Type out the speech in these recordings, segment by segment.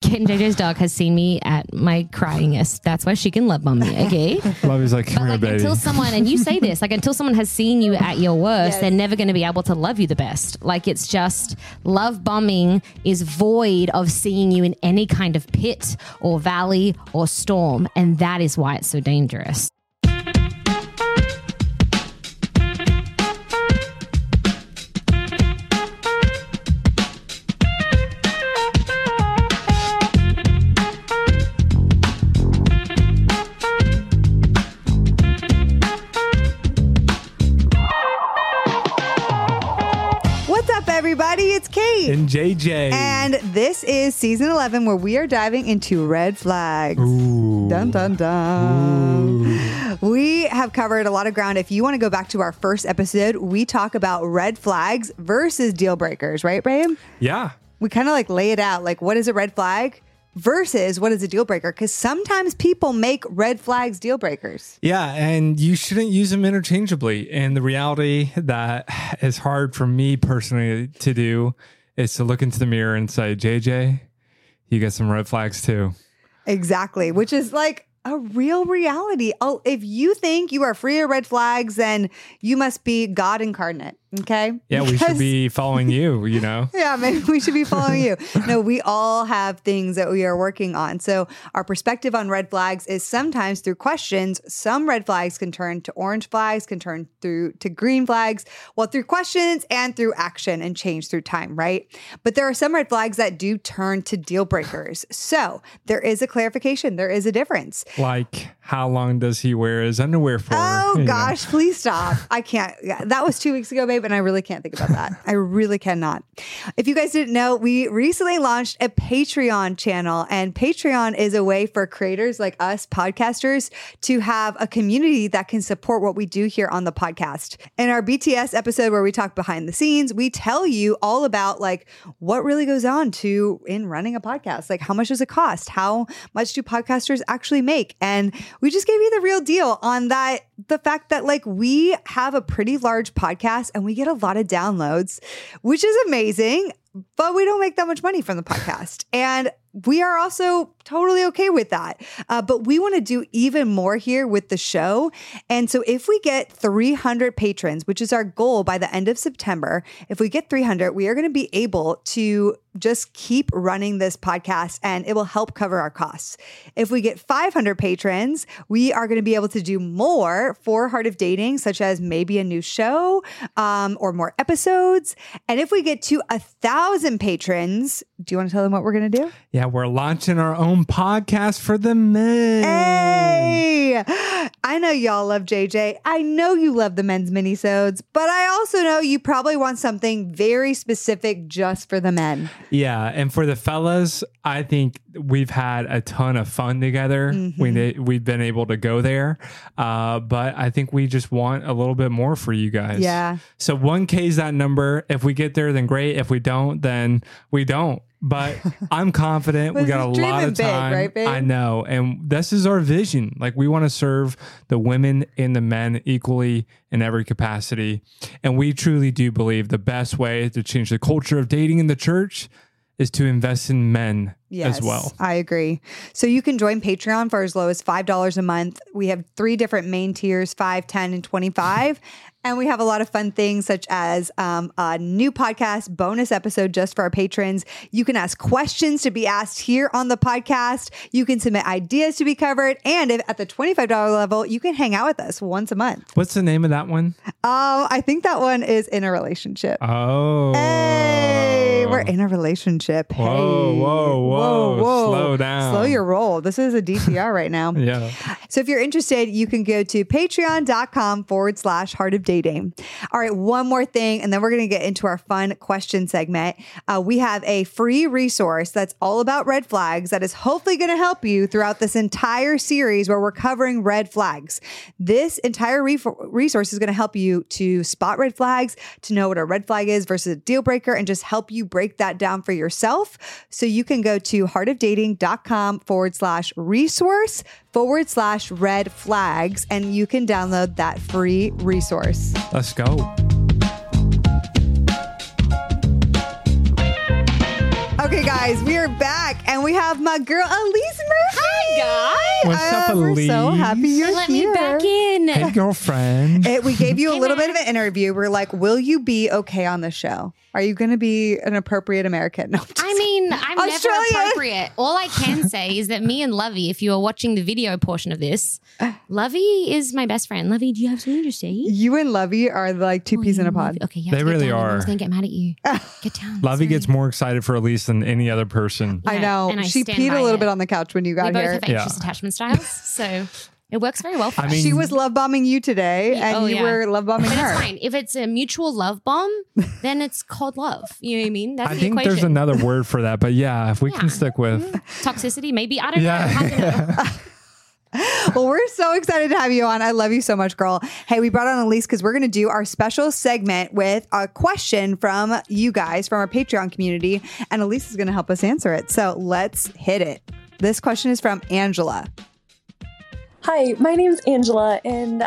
Ken JJ's dog has seen me at my cryingest. That's why she can love bomb me, okay? Lovey's like, come here, baby. Until someone, and you say this, like until someone has seen you at your worst, they're never going to be able to love you the best. Like it's just, love bombing is void of seeing you in any kind of pit or valley or storm. And that is why it's so dangerous. Everybody, it's Kate and JJ, and this is season 11 where we are diving into red flags. Ooh. Dun dun dun. Ooh. We have covered a lot of ground. If you want to go back to our first episode, we talk about red flags versus deal breakers, right, Braham? Yeah. We kind of like lay it out, like what is a red flag versus what is a deal breaker? Because sometimes people make red flags deal breakers. Yeah, and you shouldn't use them interchangeably. And the reality that is hard for me personally to do is to look into the mirror and say, JJ, you got some red flags too. Exactly, which is like a real reality. Oh, if you think you are free of red flags, then you must be God incarnate. Okay. Yeah, we should be following you, you know? Yeah, maybe we should be following you. No, we all have things that we are working on. So our perspective on red flags is sometimes through questions. Some red flags can turn to orange flags, can turn through to green flags, well, through questions and through action and change through time, right? But there are some red flags that do turn to deal breakers. So there is a clarification. There is a difference. Like, how long does he wear his underwear for? Oh, gosh, please stop. I can't. That was 2 weeks ago, babe. And I really can't think about that. I really cannot. If you guys didn't know, we recently launched a Patreon channel, and Patreon is a way for creators like us, podcasters, to have a community that can support what we do here on the podcast. In our BTS episode where we talk behind the scenes, we tell you all about like what really goes on in running a podcast. Like how much does it cost? How much do podcasters actually make? And we just gave you the real deal on that. The fact that like we have a pretty large podcast and we get a lot of downloads, which is amazing, but we don't make that much money from the podcast. And we are also totally okay with that. But we want to do even more here with the show. And so if we get 300 patrons, which is our goal by the end of September, if we get 300, we are going to be able to just keep running this podcast and it will help cover our costs. If we get 500 patrons, we are going to be able to do more for Heart of Dating, such as maybe a new show or more episodes. And if we get to 1,000 patrons, do you want to tell them what we're going to do? Yeah, we're launching our own podcast for the men. Hey, I know y'all love JJ. I know you love the men's minisodes, but I also know you probably want something very specific just for the men. Yeah, and for the fellas, I think we've had a ton of fun together. Mm-hmm. We've been able to go there, but I think we just want a little bit more for you guys. Yeah. So 1K is that number. If we get there, then great. If we don't, then we don't. But I'm confident. We got a lot of time. Big, right, babe? I know. And this is our vision. Like we want to serve the women and the men equally in every capacity. And we truly do believe the best way to change the culture of dating in the church is to invest in men as well. I agree. So you can join Patreon for as low as $5 a month. We have 3 different main tiers, 5, 10, and 25. And we have a lot of fun things such as a new podcast bonus episode just for our patrons. You can ask questions to be asked here on the podcast. You can submit ideas to be covered. And if at the $25 level, you can hang out with us once a month. What's the name of that one? I think that one is In a Relationship. Oh. Hey, we're in a relationship. Hey. Whoa. Slow down. Slow your roll. This is a DTR right now. Yeah. So if you're interested, you can go to patreon.com/Heart of Dating. All right, one more thing, and then we're going to get into our fun question segment. We have a free resource that's all about red flags that is hopefully going to help you throughout this entire series where we're covering red flags. This entire resource is going to help you to spot red flags, to know what a red flag is versus a deal breaker, and just help you break that down for yourself. So you can go to heartofdating.com/resource/red flags, and you can download that free resource. Let's go. Okay, guys. guys, we are back and we have my girl Elise Murphy. Hi, guys. What's up, Elise? We're so happy you're Let here. me back in. Hey, girlfriend. We gave you a little bit of an interview. We're like, will you be okay on the show? Are you going to be an appropriate American? No, I mean, I'm Australia. never appropriate. All I can say is that me and Lovey, if you are watching the video portion of this, Lovey is my best friend. Lovey, do you have something to say? You and Lovey are like two peas in a pod. Okay, you They have to get really down. are. Everyone's going to get mad at you. Get down. Lovey Sorry. gets more excited for Elise than any other person. I know. and I She stand peed by a little it. bit on the couch when you got We both here. have anxious attachment styles, so it works very well for us. mean, She was love bombing you today, and Oh, you yeah. were love bombing But her. it's fine. If it's a mutual love bomb, then it's cold love. You know what I mean? That's I the think equation. there's another word for that, but yeah, if we can Yeah. stick with. Toxicity, maybe. I don't know. Yeah. Hard to know. Well, we're so excited to have you on. I love you so much, girl. Hey, we brought on Elise because we're going to do our special segment with a question from you guys, from our Patreon community, and Elise is going to help us answer it. So let's hit it. This question is from Angela. Hi, my name's Angela, and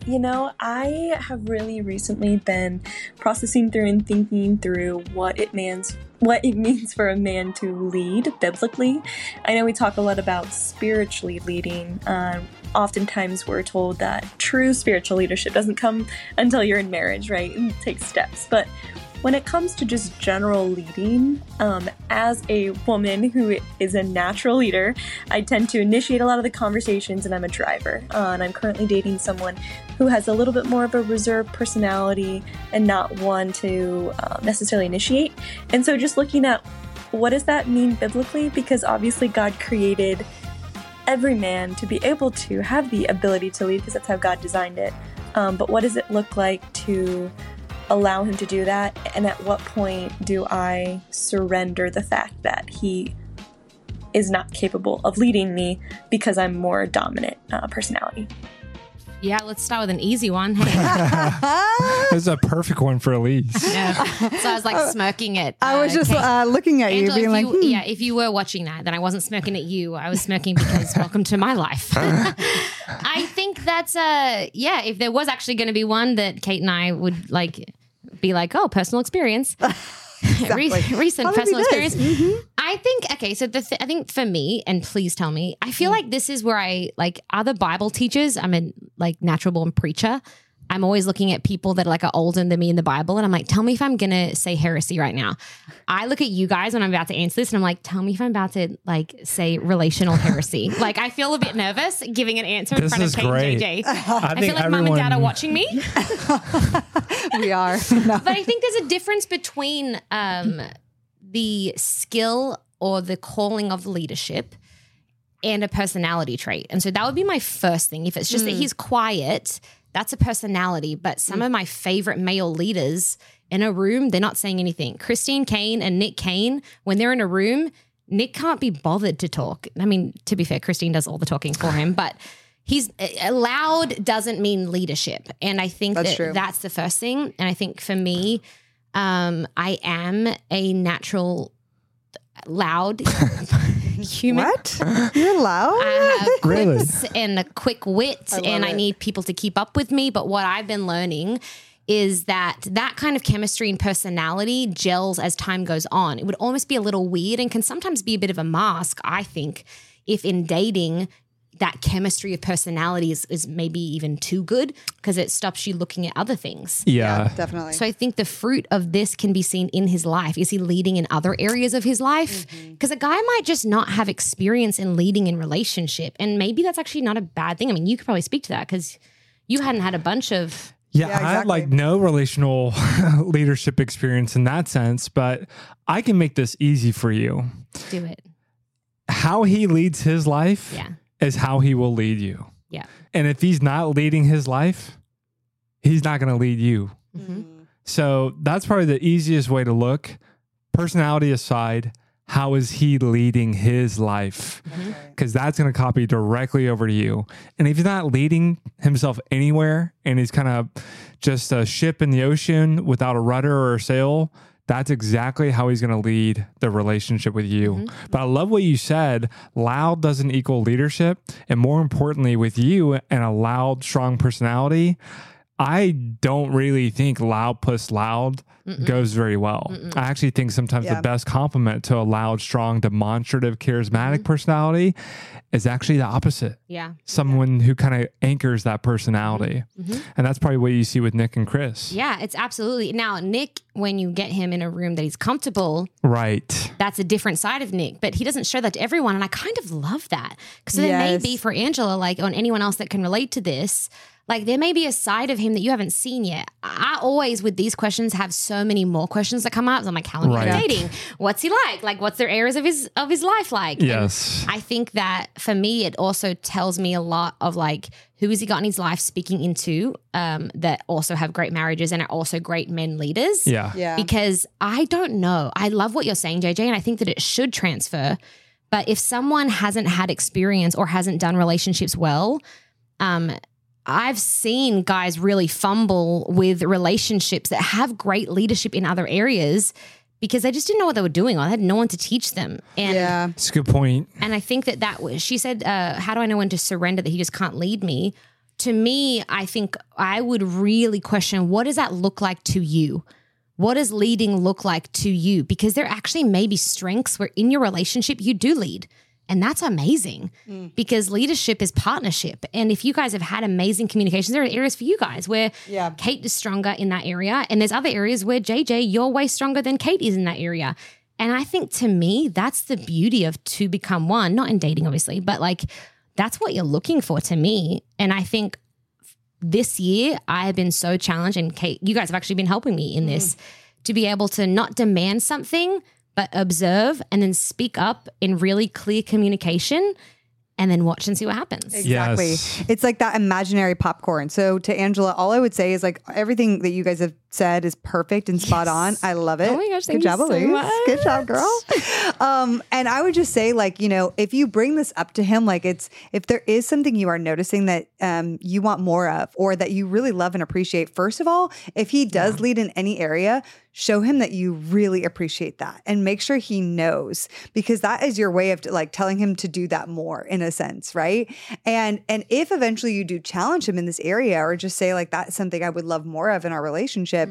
I have really recently been processing through and thinking through what it means for a man to lead biblically. I know we talk a lot about spiritually leading. Oftentimes we're told that true spiritual leadership doesn't come until you're in marriage, right? And takes steps. But when it comes to just general leading, as a woman who is a natural leader, I tend to initiate a lot of the conversations, and I'm a driver. And I'm currently dating someone who has a little bit more of a reserved personality and not one to necessarily initiate. And so just looking at what does that mean biblically? Because obviously God created every man to be able to have the ability to lead, because that's how God designed it. But what does it look like to allow him to do that? And at what point do I surrender the fact that he is not capable of leading me because I'm more dominant personality? Yeah, let's start with an easy one. Hey. This is a perfect one for Elise. Yeah. So I was like smirking at. I was just Kate. looking at Angela, you, being like, yeah, if you were watching that, then I wasn't smirking at you. I was smirking because welcome to my life. I think that's if there was actually going to be one that Kate and I would be like, oh, personal experience. Exactly. Recent How would personal be this? experience. I think, okay, so I think for me, and please tell me, I feel like this is where other Bible teachers, I'm a natural born preacher. I'm always looking at people that are older than me in the Bible, and I'm like, tell me if I'm going to say heresy right now. I look at you guys when I'm about to answer this, and I'm like, tell me if I'm about to say relational heresy. I feel a bit nervous giving an answer in front of Kate and JJ. I feel like mom and dad are watching me. we are. No. But I think there's a difference between the skill or the calling of leadership and a personality trait. And so that would be my first thing. If it's just that he's quiet, that's a personality. But some of my favorite male leaders in a room, they're not saying anything. Christine Caine and Nick Kane, when they're in a room, Nick can't be bothered to talk. I mean, to be fair, Christine does all the talking for him, but he's loud doesn't mean leadership. And I think that's the first thing. And I think for me, I am a natural loud human. What? You're loud? I have Really? quips and a quick wit, and I need people to keep up with me. But what I've been learning is that kind of chemistry and personality gels as time goes on. It would almost be a little weird and can sometimes be a bit of a mask, I think, if in dating that chemistry of personality is maybe even too good, because it stops you looking at other things. Yeah. Definitely. So I think the fruit of this can be seen in his life. Is he leading in other areas of his life? Because a guy might just not have experience in leading in relationship. And maybe that's actually not a bad thing. I mean, you could probably speak to that because you hadn't had a bunch of... Yeah, Yeah, I have no relational leadership experience in that sense, but I can make this easy for you. Do it. How he leads his life is how he will lead you. Yeah. And if he's not leading his life, he's not going to lead you. So that's probably the easiest way to look. Personality aside, how is he leading his life? Because that's going to copy directly over to you. And if he's not leading himself anywhere and he's kind of just a ship in the ocean without a rudder or a sail, that's exactly how he's going to lead the relationship with you. But I love what you said. Loud doesn't equal leadership. And more importantly, with you and a loud, strong personality, I don't really think loud plus loud goes very well. I actually think sometimes the best compliment to a loud, strong, demonstrative, charismatic personality is actually the opposite. Yeah. Someone who kind of anchors that personality. And that's probably what you see with Nick and Chris. Yeah, it's absolutely. Now, Nick, when you get him in a room that he's comfortable, right, that's a different side of Nick, but he doesn't show that to everyone. And I kind of love that. Because there may be for Angela, like, on anyone else that can relate to this, like, there may be a side of him that you haven't seen yet. I always, with these questions, have so many more questions that come up. So I'm like, how long are you dating? What's he like? Like, what's their areas of his life like? Yes. And I think that for me, it also tells me a lot of, like, who has he got in his life speaking into that also have great marriages and are also great men leaders. Yeah. Because I don't know. I love what you're saying, JJ, and I think that it should transfer. But if someone hasn't had experience or hasn't done relationships well, I've seen guys really fumble with relationships that have great leadership in other areas because they just didn't know what they were doing, or they had no one to teach them. And that's a good point. And I think that was, she said, how do I know when to surrender, that he just can't lead me? To me, I think I would really question, what does that look like to you? What does leading look like to you? Because there actually may be strengths where in your relationship you do lead. And that's amazing because leadership is partnership. And if you guys have had amazing communications, there are areas for you guys where Kate is stronger in that area. And there's other areas where JJ, you're way stronger than Kate is in that area. And I think to me, that's the beauty of two become one, not in dating, obviously, but like that's what you're looking for to me. And I think this year I have been so challenged, and Kate, you guys have actually been helping me in this, to be able to not demand something, but observe and then speak up in really clear communication and then watch and see what happens. Exactly. Yes. It's like that imaginary popcorn. So to Angela, all I would say is like everything that you guys have said is perfect and spot on. I love it. Oh my gosh, good job, Elise. Good job, girl. And I would just say, like, you know, if you bring this up to him, like if there is something you are noticing that you want more of or that you really love and appreciate, first of all, if he does lead in any area, show him that you really appreciate that and make sure he knows, because that is your way of like telling him to do that more in a sense. Right. And if eventually you do challenge him in this area or just say like, that's something I would love more of in our relationship,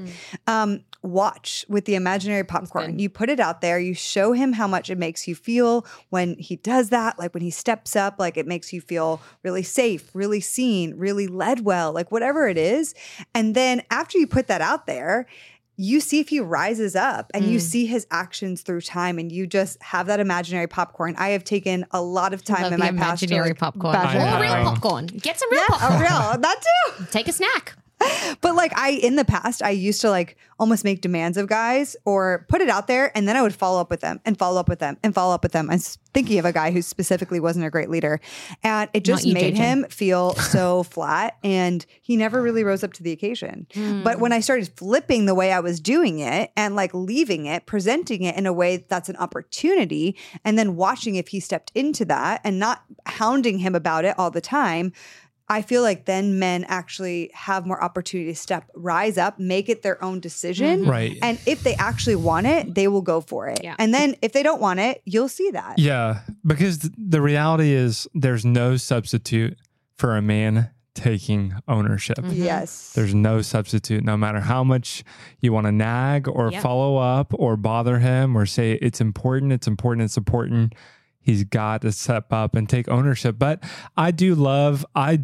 watch with the imaginary popcorn. You put it out there, you show him how much it makes you feel when he does that. Like when he steps up, like it makes you feel really safe, really seen, really led well, like whatever it is. And then after you put that out there, you see if he rises up and you see his actions through time, and you just have that imaginary popcorn. I have taken a lot of time in my past. Imaginary popcorn. Or real popcorn. Get some real popcorn. That too. Take a snack. But like in the past, I used to like almost make demands of guys or put it out there, and then I would follow up with them and follow up with them and follow up with them. I'm thinking of a guy who specifically wasn't a great leader, and it just made him feel so flat, and he never really rose up to the occasion. But when I started flipping the way I was doing it and like leaving it, presenting it in a way that's an opportunity, and then watching if he stepped into that and not hounding him about it all the time, I feel like then men actually have more opportunity to rise up, make it their own decision. Right. And if they actually want it, they will go for it. Yeah. And then if they don't want it, you'll see that. Yeah. Because the reality is there's no substitute for a man taking ownership. Yes. There's no substitute, no matter how much you want to nag or follow up or bother him or say it's important, it's important, it's important. He's got to step up and take ownership. But I do love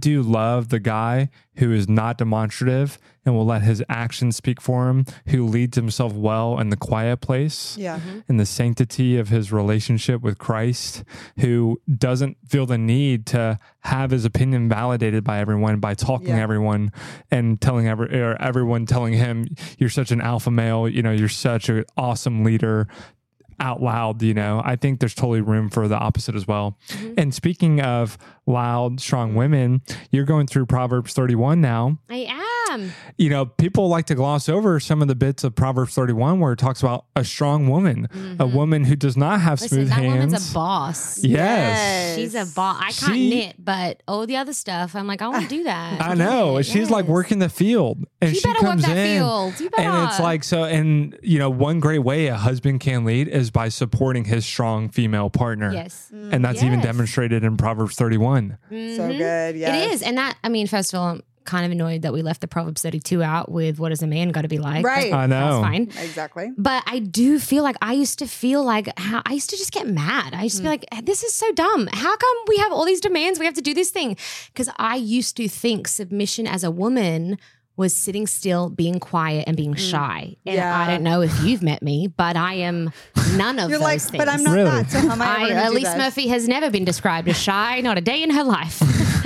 the guy who is not demonstrative and will let his actions speak for him, who leads himself well in the quiet place, in the sanctity of his relationship with Christ, who doesn't feel the need to have his opinion validated by everyone, by talking to everyone and telling everyone telling him, you're such an alpha male, you know, you're such an awesome leader, out loud. You know, I think there's totally room for the opposite as well. And speaking of loud, strong women, you're going through Proverbs 31 now. I am. You know, people like to gloss over some of the bits of Proverbs 31 where it talks about a strong woman, a woman who does not have smooth hands. That woman's a boss. Yes. She's a boss. I can't knit, but all the other stuff, I'm like, I want to do that. I know. She's like working the field. And you she better comes work that in, field. You better. and it's like, so, and you know, one great way a husband can lead is by supporting his strong female partner. Yes. And that's even demonstrated in Proverbs 31. So good. Yes. It is. And that, I mean, first of all, kind of annoyed that we left the Proverbs 32 out with what is a man got to be like. Right. I know. That's fine. Exactly. But I do feel like I used to feel like how I used to just get mad. I used to be like, this is so dumb. How come we have all these demands? We have to do this thing. Because I used to think submission as a woman was sitting still, being quiet, and being shy. And I don't know if you've met me, but I am none of You're those like, things. but I'm not that. So how am I ever gonna do Elise this? Murphy has never been described as shy, not a day in her life.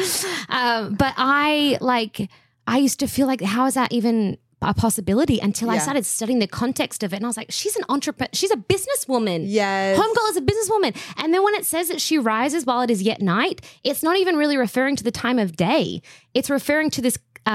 But I used to feel like, how is that even a possibility until I started studying the context of it. And I was like, she's an entrepreneur. She's a businesswoman. Yes. Homegirl is a businesswoman. And then when it says that she rises while it is yet night, it's not even really referring to the time of day. It's referring to this,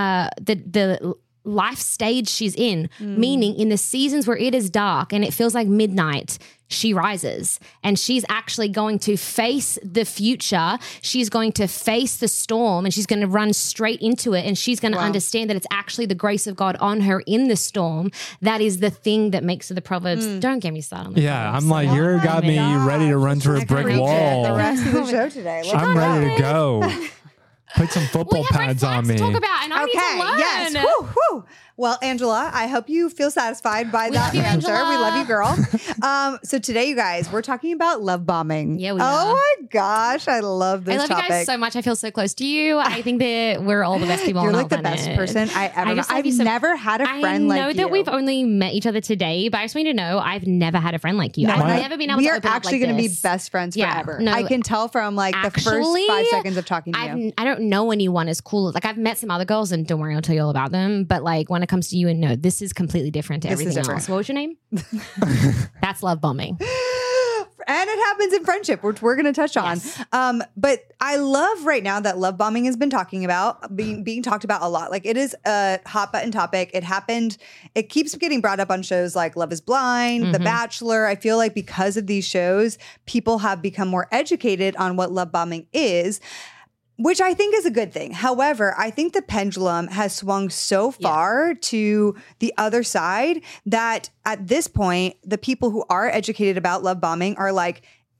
the life stage she's in, meaning in the seasons where it is dark and it feels like midnight, she rises and she's actually going to face the future. She's going to face the storm and she's going to run straight into it. And she's going to understand that it's actually the grace of God on her in the storm. That is the thing that makes the Proverbs. Don't get me started on the Proverbs. I'm like, you're got me ready to run through a brick wall. The rest of the show today. I'm ready to go. Put some football pads on me. To talk about, and I need to learn. Yes. Woo, woo. Well, Angela, I hope you feel satisfied by that answer. Angela. We love you, girl. So today, you guys, we're talking about love bombing. Yeah, we Oh are. my gosh, I love this I love topic. you guys so much. I feel so close to you. I think that we're all the best people You're on like the our best planet. person I ever met. just love I've you so- never had a friend like you. I know that we've only met each other today, but I just want you to know I've never had a friend like you. No, I've never been able we to are open up actually like going to be this. best friends Yeah, forever. no, I can tell from like the first 5 seconds of talking to you. I don't know anyone as cool. Like I've met some other girls, and don't worry, I'll tell you all about them. But like when it comes to you, and no, this is completely different to This is everything different. else. What was your name? That's love bombing. And it happens in friendship, which we're going to touch on. Yes. But I love right now that love bombing has been being talked about a lot. Like it is a hot button topic. It happened. It keeps getting brought up on shows like Love is Blind, The Bachelor. I feel like because of these shows, people have become more educated on what love bombing is, which I think is a good thing. However, I think the pendulum has swung so far to the other side that at this point, the people who are educated about love bombing are like,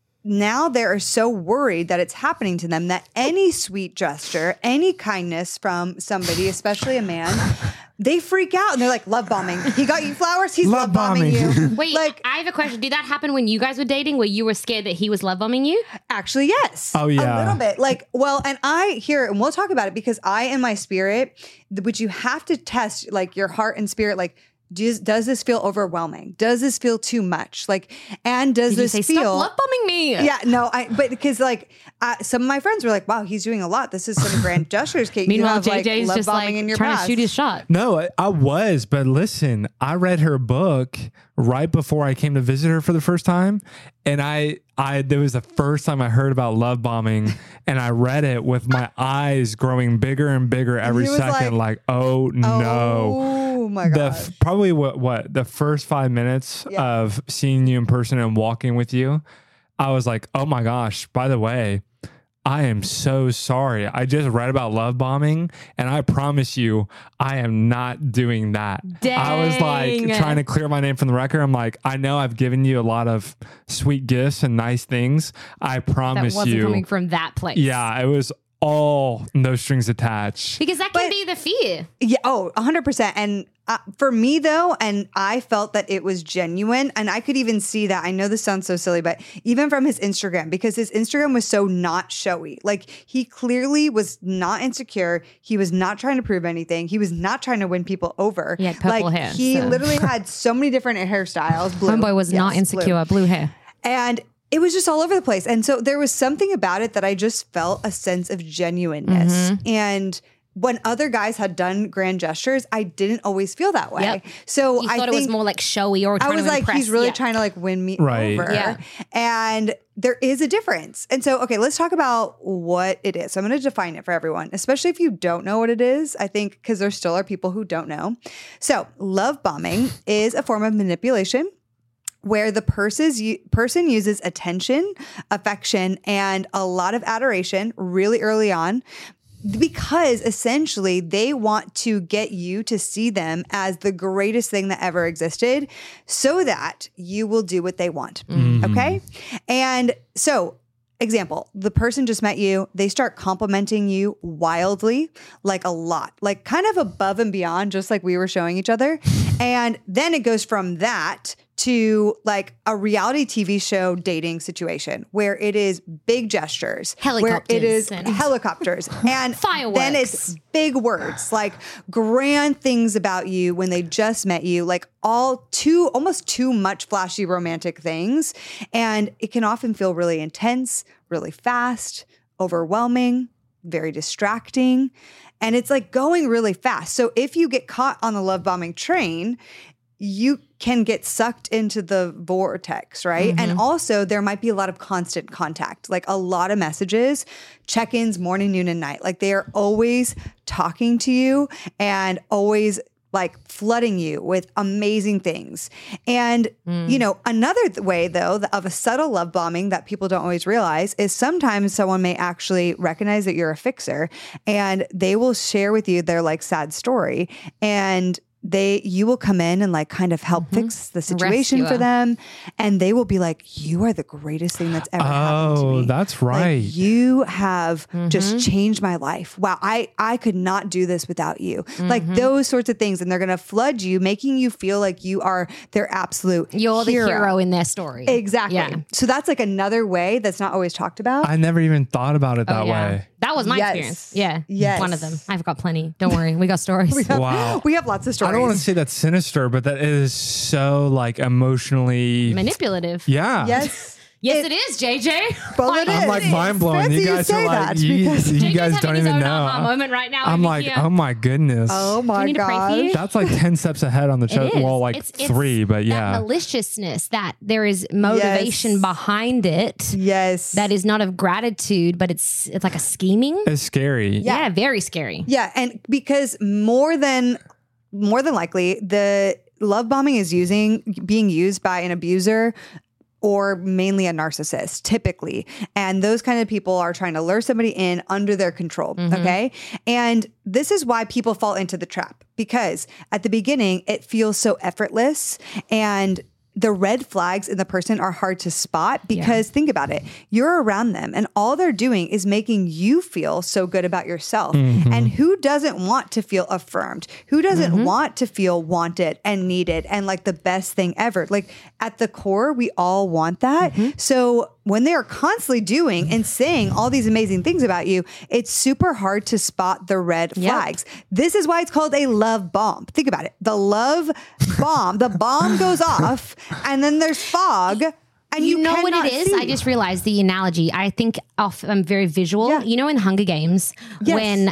now they're so worried that it's happening to them that any sweet gesture, any kindness from somebody, especially a man, they freak out and they're like, love bombing. He got you flowers, he's love bombing you. Wait, Like, I have a question. Did that happen when you guys were dating where you were scared that he was love bombing you? actually, yes. Oh, yeah. A little bit. Like, well, and and we'll talk about it because I, in my spirit, which you have to test like your heart and spirit, like, does this feel overwhelming? Does this feel too much? Like, and does Did you this say, feel stop love bombing me? Yeah, no, but because like some of my friends were like, wow, he's doing a lot. This is some grand gestures. Kate, Meanwhile, you have, like, JJ's love just bombing like in your trying past. to shoot his shot. No, I was, but listen, I read her book right before I came to visit her for the first time. And there was the first time I heard about love bombing, and I read it with my eyes growing bigger and bigger every He was second, like, oh no. Oh my gosh. Probably what the first 5 minutes of seeing you in person and walking with you, I was like, oh my gosh, by the way, I am so sorry. I just read about love bombing, and I promise you, I am not doing that. I was like Dang. trying to clear my name from the record. I'm like, I know I've given you a lot of sweet gifts and nice things. I That promise wasn't you. coming from that place. Yeah, it was all no strings attached. Because that can be the fear. Yeah, 100%. And for me, though, and I felt that it was genuine, and I could even see that. I know this sounds so silly, but even from his Instagram, because his Instagram was so not showy. Like, he clearly was not insecure. He was not trying to prove anything. He was not trying to win people over. He had purple like, hair, He so. literally had so many different hairstyles. Blue. Homeboy was not insecure. Blue hair. And it was just all over the place. And so there was something about it that I just felt a sense of genuineness. And when other guys had done grand gestures, I didn't always feel that way. Yep. So You I thought think it was more like showy or I trying was to like, impress. he's really Yeah. trying to like win me Right. over. Yeah. And there is a difference. And so, okay, let's talk about what it is. So I'm going to define it for everyone, especially if you don't know what it is, I think, because there still are people who don't know. So love bombing is a form of manipulation where the person uses attention, affection, and a lot of adoration really early on, because essentially they want to get you to see them as the greatest thing that ever existed so that you will do what they want. Okay? And so example, the person just met you, they start complimenting you wildly, like a lot, like kind of above and beyond, just like we were showing each other. And then it goes from that to like a reality TV show dating situation where it is big gestures, helicopters, where it is helicopters and fireworks. Then it's big words, like grand things about you when they just met you, like almost too much flashy romantic things. And it can often feel really intense, really fast, overwhelming, very distracting. And it's like going really fast. So if you get caught on the love bombing train, you can get sucked into the vortex, right? Mm-hmm. And also there might be a lot of constant contact, like a lot of messages, check-ins, morning, noon, and night. Like they are always talking to you and always like flooding you with amazing things. And, you know, another way though, of a subtle love bombing that people don't always realize is sometimes someone may actually recognize that you're a fixer and they will share with you their like sad story, and you will come in and like kind of help fix the situation for them. And they will be like, you are the greatest thing that's ever happened to me. Oh, that's right. Like, you have just changed my life. Wow. I could not do this without you. Like those sorts of things. And they're going to flood you, making you feel like you are their absolute You're the hero in their story. Exactly. Yeah. So that's like another way that's not always talked about. I never even thought about it that way. That was my experience. Yeah. Yes. One of them. I've got plenty. Don't worry. We got stories. Wow. We have lots of stories. I don't want to say that's sinister, but that is so like emotionally manipulative. Yeah. Yes. Yes, it is, JJ. Well, it is. I'm like mind blowing. You guys are like, you guys don't even know. Moment right now. I'm like, oh my goodness. Oh my gosh. That's like 10 steps ahead on the chest. Well, like it's 3, but yeah. That maliciousness, that there is motivation behind it. Yes. That is not of gratitude, but it's like a scheming. It's scary. Yeah, very scary. Yeah, and because more than likely, the love bombing is being used by an abuser or mainly a narcissist, typically. And those kind of people are trying to lure somebody in under their control, okay? And this is why people fall into the trap, because at the beginning, it feels so effortless, and the red flags in the person are hard to spot because think about it. You're around them and all they're doing is making you feel so good about yourself. And who doesn't want to feel affirmed? Who doesn't want to feel wanted and needed and like the best thing ever? Like at the core, we all want that. So when they are constantly doing and saying all these amazing things about you, it's super hard to spot the red flags. This is why it's called a love bomb. Think about it. The love bomb, the bomb goes off and then there's fog. And you know what it is? See. I just realized the analogy. I think I'm very visual. Yeah. You know, in Hunger Games, when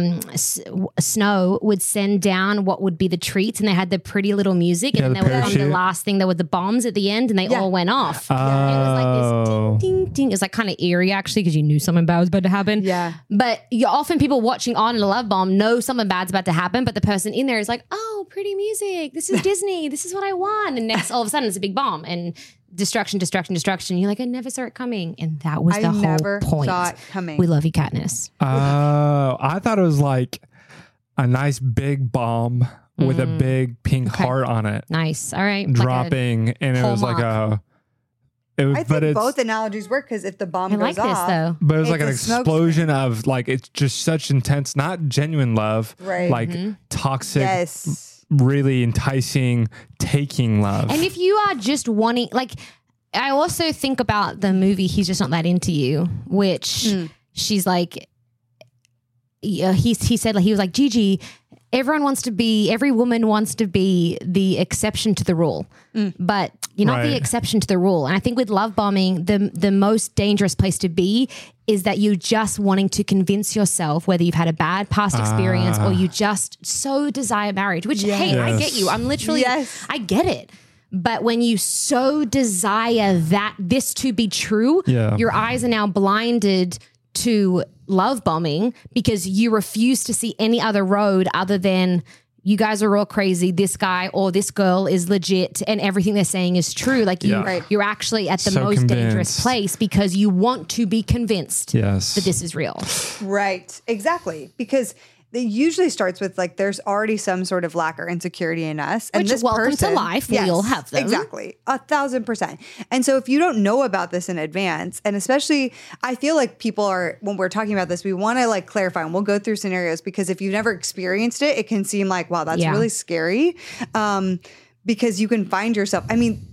Snow would send down what would be the treats, and they had the pretty little music, and then they would on the last thing, there were the bombs at the end, and they all went off. It was like this ding, ding, ding. It was like kind of eerie, actually, because you knew something bad was about to happen. Yeah. But often people watching on a love bomb know something bad's about to happen, but the person in there is like, oh, pretty music. This is Disney. This is what I want. And next, all of a sudden, it's a big bomb. And destruction. You're like, I never saw it coming. And that was the whole point. Saw it coming. We love you, Katniss. I thought it was like a nice big bomb with a big pink heart on it. Nice. All right. Dropping. Like and it was like a... I think both analogies work because if the bomb goes off... though. But it was like an explosion of like, it's just such intense, not genuine love. Right. Like toxic... really enticing taking love. And if you are just wanting, like, I also think about the movie He's Just Not That Into You, which she's like, he said, like, he was like, Gigi, every woman wants to be the exception to the rule, but you're not the exception to the rule. And I think with love bombing, the most dangerous place to be is that you're just wanting to convince yourself, whether you've had a bad past experience or you just so desire marriage, which, hey, I get you. I'm literally, I get it. But when you so desire this to be true, your eyes are now blinded to love bombing because you refuse to see any other road other than you guys are all crazy. This guy or this girl is legit and everything they're saying is true. Like you're actually at the most dangerous place because you want to be convinced that this is real. Right. Exactly. Because usually starts with like there's already some sort of lack or insecurity in us. Which, and this welcome person, to life. We all have them. Exactly. 1,000%. And so if you don't know about this in advance, and especially I feel like people are, when we're talking about this, we want to like clarify, and we'll go through scenarios because if you've never experienced it, it can seem like, wow, that's really scary. Because you can find yourself, I mean,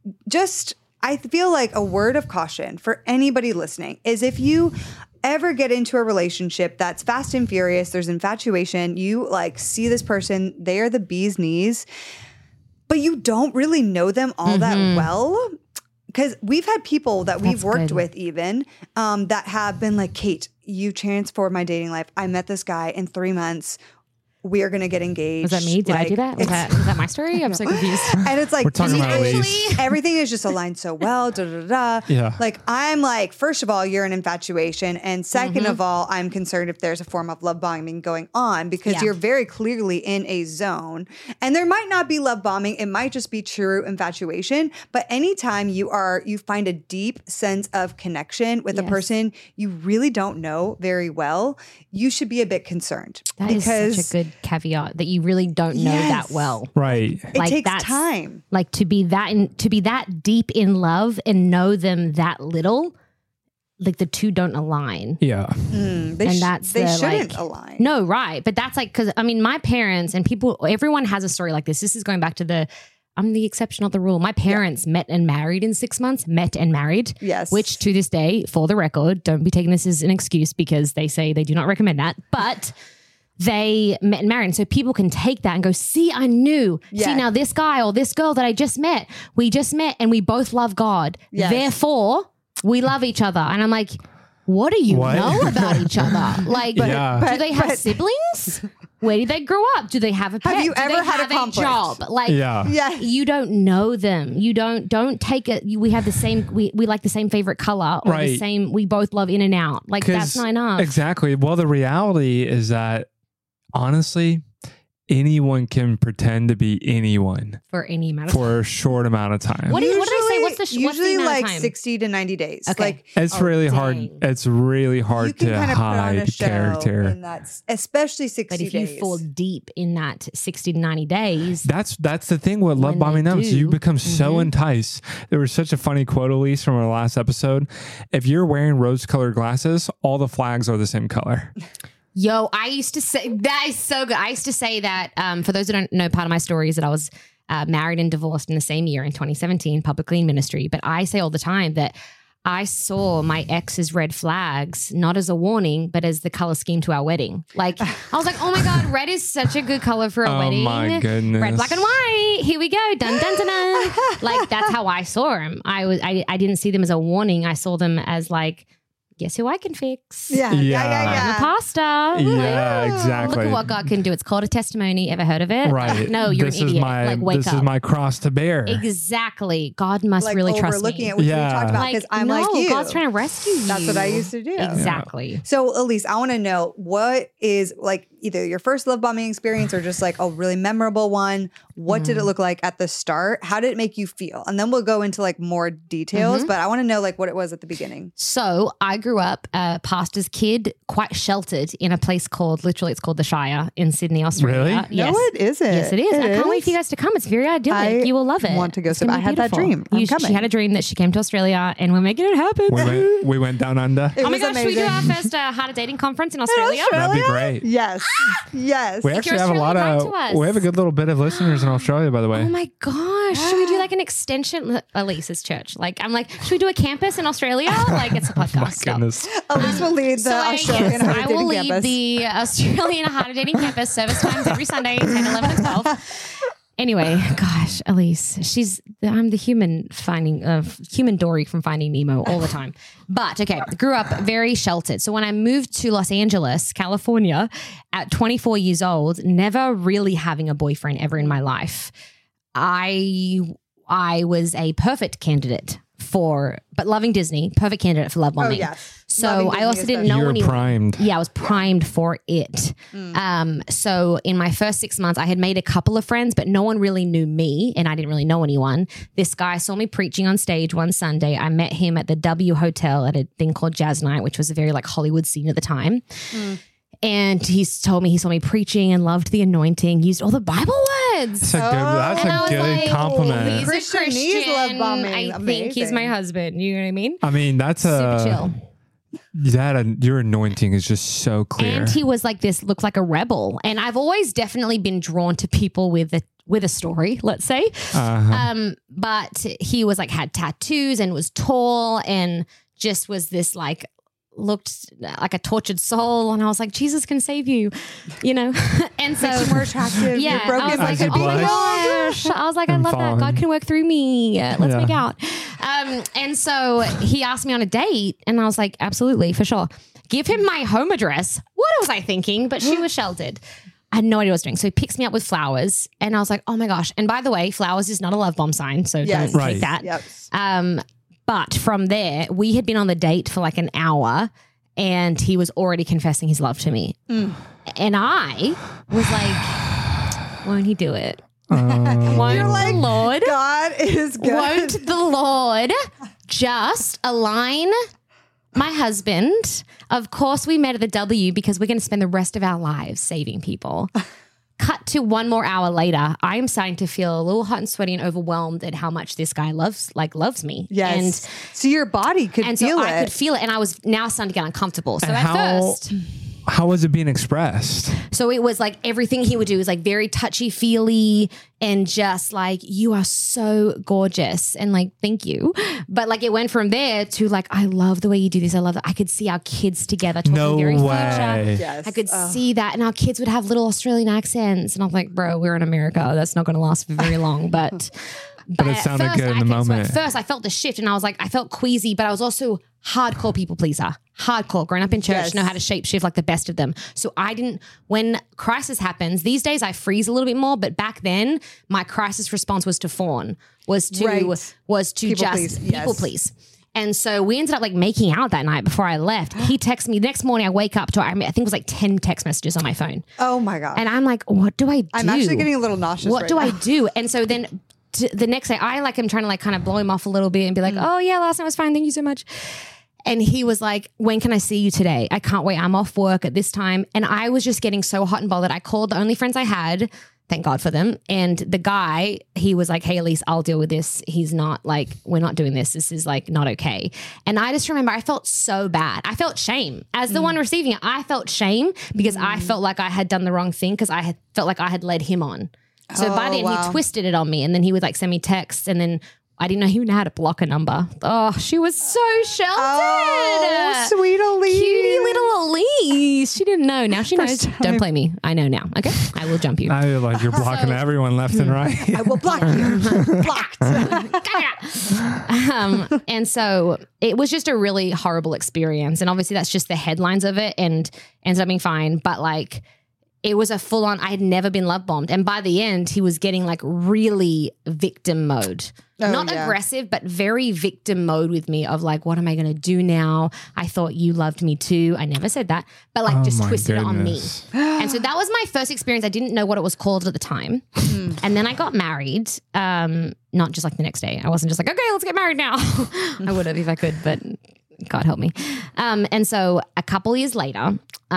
I feel like a word of caution for anybody listening is if you ever get into a relationship that's fast and furious, there's infatuation, you like see this person, they are the bee's knees, but you don't really know them all that well. Because we've had people that we've worked with even that have been like, Kate, you transformed my dating life. I met this guy in 3 months. We are going to get engaged. Was that me? Did I do that? Was that my story? I'm so confused. And it's like, we're talking about Elise. Everything is just aligned so well. Yeah. Like, I'm like, first of all, you're an infatuation. And second of all, I'm concerned if there's a form of love bombing going on because you're very clearly in a zone. And there might not be love bombing. It might just be true infatuation. But anytime you find a deep sense of connection with a person you really don't know very well, you should be a bit concerned. That is such a good caveat that you really don't know that well. Right. It takes time. Like to be that deep in love and know them that little, like the two don't align. Yeah. They shouldn't align. No, right. But that's like, because I mean, my parents and everyone has a story like this. This is going back to I'm the exception, not the rule. My parents met and married in 6 months, Yes. Which to this day, for the record, don't be taking this as an excuse because they say they do not recommend that. But they met and married. And so people can take that and go, see, I knew. Yeah. See, now this guy or this girl that I just met, we just met and we both love God. Yes. Therefore, we love each other. And I'm like, what do you know about each other? Like, do they have siblings? Where did they grow up? Do they have a pet? Have you ever had a conflict? Job? Like, you don't know them. You don't take it. We have the same. We like the same favorite color or the same. We both love In and Out. Like that's not enough. Exactly. Well, the reality is that honestly, anyone can pretend to be anyone for any amount of for a short amount of time. What did they say? What's usually the like of time? 60 to 90 days. Okay. Like it's really hard. It's really hard to hide character. And that's especially 60 But if days. you fall deep in that 60 to 90 days, that's the thing with love bombing numbers. You become so enticed. There was such a funny quote, Elise, from our last episode. If you're wearing rose-colored glasses, all the flags are the same color. Yo, I used to say that is so good. I used to say that for those who don't know, part of my story is that I was married and divorced in the same year in 2017, publicly in ministry. But I say all the time that I saw my ex's red flags not as a warning, but as the color scheme to our wedding. Like I was like, oh my God, red is such a good color for a wedding. Oh my goodness. Red, black, and white. Here we go. Dun dun dun dun. Like that's how I saw them. I didn't see them as a warning. I saw them as like, guess who I can fix? Yeah. The pasta. Yeah, exactly. Look at what God can do. It's called a testimony. Ever heard of it? Right. No, you're an idiot. This is my cross to bear. Exactly. God must really trust me. Looking at what we talked about because I'm like you. God's trying to rescue you. That's what I used to do. Exactly. So, Elise, I want to know what is like either your first love bombing experience or just like a really memorable one. What did it look like at the start? How did it make you feel? And then we'll go into like more details, but I want to know like what it was at the beginning. So I grew up a pastor's kid, quite sheltered in a place called, literally it's called the Shire in Sydney, Australia. Really? Yes. No, it isn't. Yes, it is. I can't wait for you guys to come. It's very idyllic. You will love it. I want to go. I had that dream. She had a dream that she came to Australia and we're making it happen. We went down under. Oh my gosh, should we do our first Heart of Dating conference in Australia? That'd be great. Yes. We actually have we have a good little bit of listeners in Australia, by the way. Oh my gosh. Should we do like an extension? Elise's church. Like, I'm like, should we do a campus in Australia? Like, it's a podcast. My goodness. Elise will lead the Australian Heart of Dating campus. campus. The Australian Heart of Dating campus. Service times every Sunday, 10, 11, and 12. Anyway, gosh, Elise, I'm the human Dory from Finding Nemo all the time. But okay, grew up very sheltered. So when I moved to Los Angeles, California at 24 years old, never really having a boyfriend ever in my life, I was a perfect candidate but loving Disney, perfect candidate for love bombing. Oh, yes. So I also didn't know anyone. You were primed. Yeah, I was primed for it. So in my first 6 months, I had made a couple of friends, but no one really knew me and I didn't really know anyone. This guy saw me preaching on stage one Sunday. I met him at the W Hotel at a thing called Jazz Night, which was a very like Hollywood scene at the time. And he saw me preaching and loved the anointing, used all the Bible words. That's a good compliment. He's Christian a Christian. needs love bombing. I think Amazing. he's my husband. You know what I mean? I mean, that's Super chill. Your anointing is just so clear. And he was like this, looked like a rebel. And I've always definitely been drawn to people with a story, let's say. But he was like, had tattoos and was tall and just was this like, looked like a tortured soul. And I was like, Jesus can save you, you know? And so more attractive. yeah, You're broken. I was like, oh my gosh. I was like, I love that. God can work through me. Let's make out. And so he asked me on a date and I was like, absolutely, for sure. Give him my home address. What was I thinking? But she was sheltered. I had no idea what I was doing. So he picks me up with flowers and I was like, oh my gosh. And by the way, flowers is not a love bomb sign. So don't take that. Yep. But from there, we had been on the date for like an hour and he was already confessing his love to me. And I was like, won't he do it? Won't You're like, the Lord? God is good. Won't the Lord just align my husband? Of course, we met at the W because we're going to spend the rest of our lives saving people. Cut to 1 more hour later, I am starting to feel a little hot and sweaty and overwhelmed at how much this guy loves me. Yes. And so your body could and feel so it. I could feel it. And I was now starting to get uncomfortable. So And how was it being expressed? So it was like everything he would do was like very touchy-feely and just like, you are so gorgeous. And like, thank you. But like it went from there to like, I love the way you do this. I love that. I could see our kids together talking No very way. future. Yes. I could see that. And our kids would have little Australian accents. And I'm like, bro, we're in America. That's not going to last for very long. But it sounded good in the moment. So at first I felt the shift and I was like, I felt queasy, but I was also hardcore people pleaser. Hardcore. Growing up in church, know how to shape shift like the best of them. So I didn't, when crisis happens, these days I freeze a little bit more, but back then my crisis response was to fawn, was to People just please. people please. And so we ended up like making out that night before I left. He texted me the next morning. I wake up to, I think it was like 10 text messages on my phone. Oh my God. And I'm like, what do I do? I'm actually getting a little nauseous. What right do now. I do? And so then the next day, I like, I'm trying to like kind of blow him off a little bit and be like, oh yeah, last night was fine. Thank you so much. And he was like, when can I see you today? I can't wait. I'm off work at this time. And I was just getting so hot and bothered. I called the only friends I had. Thank God for them. And the guy, he was like, hey, Elise, I'll deal with this. He's not like, we're not doing this. This is like not okay. And I just remember I felt so bad. I felt shame. As the one receiving it, I felt shame because I felt like I had done the wrong thing because I had felt like I had led him on. So by then he twisted it on me and then he would like send me texts and then I didn't know he even had to block a number. Oh, she was so sheltered. Oh, sweet Elise. Cutie little Elise. She didn't know. Now she knows. Don't play me. I know now. Okay. I will jump you. I feel like you're blocking everyone left and right. I will block you. Blocked. And so it was just a really horrible experience. And obviously that's just the headlines of it and ended up being fine. But like, it was a full on, I had never been love bombed. And by the end, he was getting like really victim mode. Not aggressive, but very victim mode with me of like, what am I going to do now? I thought you loved me too. I never said that, but like just twisted it on me. And so that was my first experience. I didn't know what it was called at the time. And then I got married, not just like the next day. I wasn't just like, okay, let's get married now. I would have if I could, but God help me. And so a couple years later,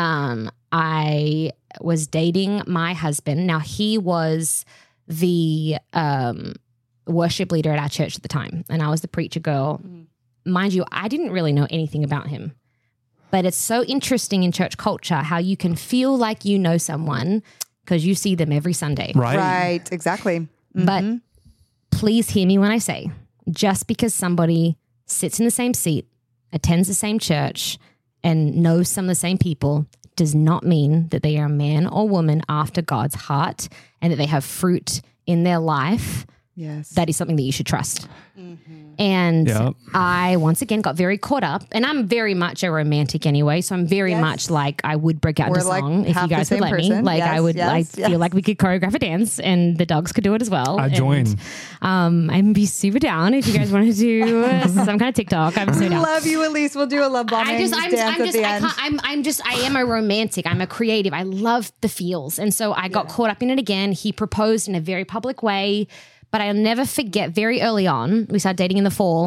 I was dating my husband. Now he was the worship leader at our church at the time, and I was the preacher girl. Mind you, I didn't really know anything about him, but it's so interesting in church culture how you can feel like you know someone because you see them every Sunday. Right, exactly. But please hear me when I say, just because somebody sits in the same seat, attends the same church, and knows some of the same people does not mean that they are a man or woman after God's heart and that they have fruit in their life. Yes. That is something that you should trust. And I, once again, got very caught up. And I'm very much a romantic anyway. So I'm very much like, I would break out into song if you guys would let me. Like I would, I feel like we could choreograph a dance and the dogs could do it as well. I join. I'd be super down if you guys want to do some kind of TikTok. I'm so down. Love you, Elise. We'll do a love bombing dance at the end. I am a romantic. I'm a creative. I love the feels. And so I got caught up in it again. He proposed in a very public way. But I'll never forget, very early on, we started dating in the fall,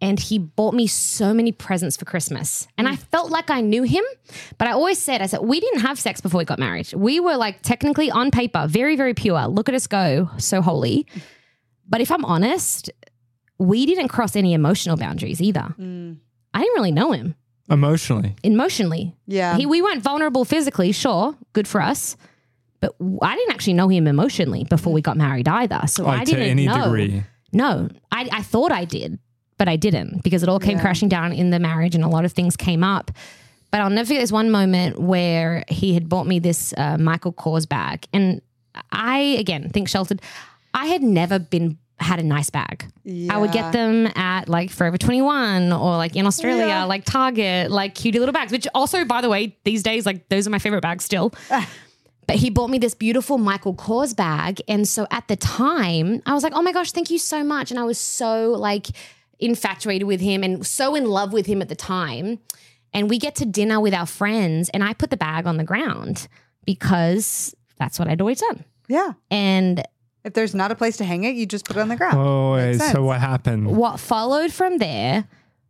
and he bought me so many presents for Christmas. And I felt like I knew him, but I said, we didn't have sex before we got married. We were like technically on paper, very, very pure. Look at us go, so holy. But if I'm honest, we didn't cross any emotional boundaries either. I didn't really know him. Emotionally. Yeah. We weren't vulnerable physically, sure, good for us. But I didn't actually know him emotionally before we got married either. So I didn't to any know. degree. No, I thought I did, but I didn't because it all came crashing down in the marriage and a lot of things came up. But I'll never forget this one moment where he had bought me this Michael Kors bag. And I, again, think sheltered. I had never had a nice bag. I would get them at like Forever 21 or like in Australia, like Target, like cutie little bags, which also, by the way, these days, like those are my favorite bags still. But he bought me this beautiful Michael Kors bag. And so at the time I was like, oh my gosh, thank you so much. And I was so like infatuated with him and so in love with him at the time. And we get to dinner with our friends and I put the bag on the ground because that's what I'd always done. Yeah. And if there's not a place to hang it, you just put it on the ground. Oh, wait, so what happened? What followed from there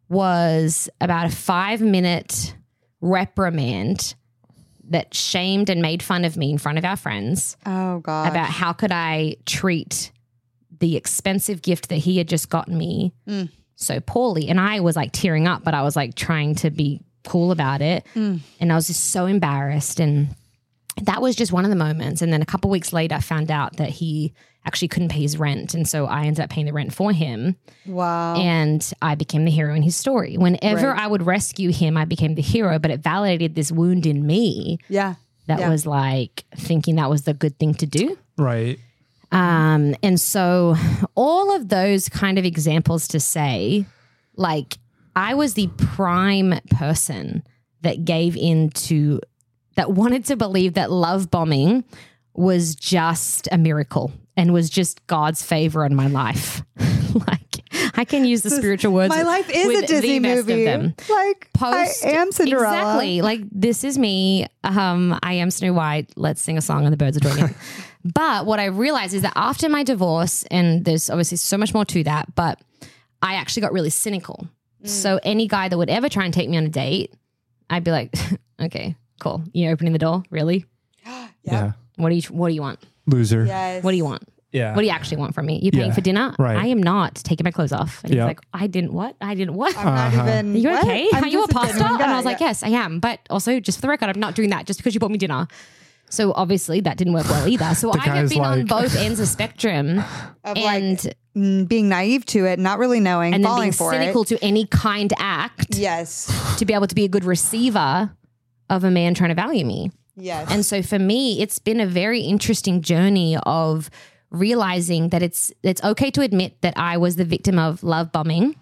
was about a 5-minute reprimand that shamed and made fun of me in front of our friends. Oh, God. About how could I treat the expensive gift that he had just gotten me so poorly. And I was like tearing up, but I was like trying to be cool about it. And I was just so embarrassed. And that was just one of the moments. And then a couple of weeks later, I found out that he actually couldn't pay his rent. And so I ended up paying the rent for him. Wow. And I became the hero in his story. Whenever I would rescue him, I became the hero, but it validated this wound in me. Yeah. That was like thinking that was the good thing to do. Right. And so all of those kind of examples to say, like, I was the prime person that gave into, that wanted to believe that love bombing was just a miracle and was just God's favor on my life. Like, I can use the spiritual words. My life is a Disney movie. Like, I am Cinderella. Exactly. Like, this is me. I am Snow White. Let's sing a song and the birds are doing it. But what I realized is that after my divorce, and there's obviously so much more to that, but I actually got really cynical. So any guy that would ever try and take me on a date, I'd be like, okay, cool. You're opening the door? Really? Yeah. What do you want? Loser. Yes. What do you want? Yeah. What do you actually want from me? You paying for dinner? Right. I am not taking my clothes off. And he's like, I didn't what? I'm not even. Are you what? okay? I'm Are you a just pasta? genuine guy, And I was like, yes, I am. But also, just for the record, I'm not doing that just because you bought me dinner. So obviously that didn't work well either. So I have been on both ends of spectrum Of and like, being naive to it, not really knowing, and then falling being for cynical it. to any kind act. Yes. To be able to be a good receiver of a man trying to value me. Yes. And so for me, it's been a very interesting journey of realizing that it's okay to admit that I was the victim of love bombing.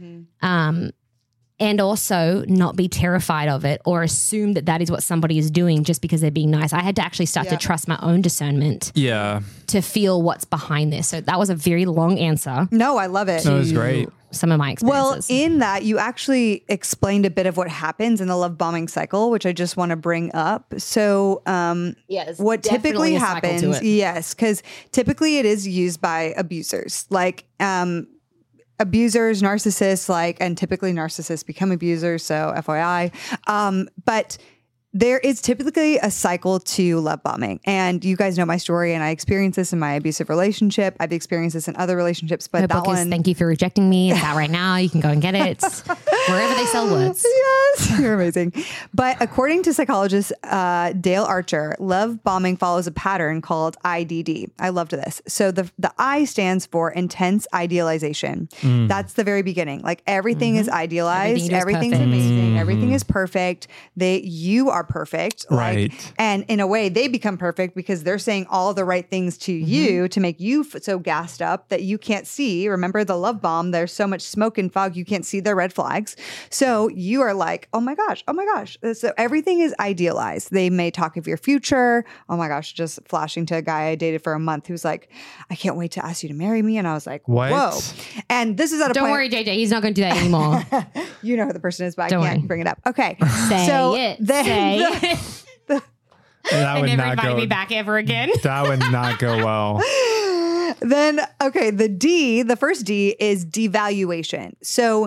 And also not be terrified of it or assume that that is what somebody is doing just because they're being nice. I had to actually start to trust my own discernment to feel what's behind this. So that was a very long answer. No, I love it. That was great. Some of my experiences. Well, in that, you actually explained a bit of what happens in the love bombing cycle, which I just want to bring up. So, what typically happens, because typically it is used by abusers, like abusers, narcissists, and typically narcissists become abusers. So, FYI, but there is typically a cycle to love bombing. And you guys know my story, and I experienced this in my abusive relationship. I've experienced this in other relationships, but that one... Thank you for rejecting me. It's out right now. You can go and get it. Wherever they sell words. Yes, you're amazing. But according to psychologist Dale Archer, love bombing follows a pattern called IDD. I loved this. So the I stands for intense idealization. That's the very beginning. Like everything is idealized. Everything's amazing. Everything is perfect. You are perfect. Right. And in a way, they become perfect because they're saying all the right things to you to make you so gassed up that you can't see. Remember the love bomb, there's so much smoke and fog, you can't see the red flags. So you are like, oh my gosh. So everything is idealized. They may talk of your future. Oh my gosh, just flashing to a guy I dated for a month who's like, I can't wait to ask you to marry me. And I was like, what? Whoa. And this is at a Don't point. worry, JJ, he's not going to do that anymore. You know who the person is, but Don't I can't worry. bring it up. Okay. Say it. That And would never not invited go. me back ever again. That would not go well. Then, okay, the first D is devaluation. So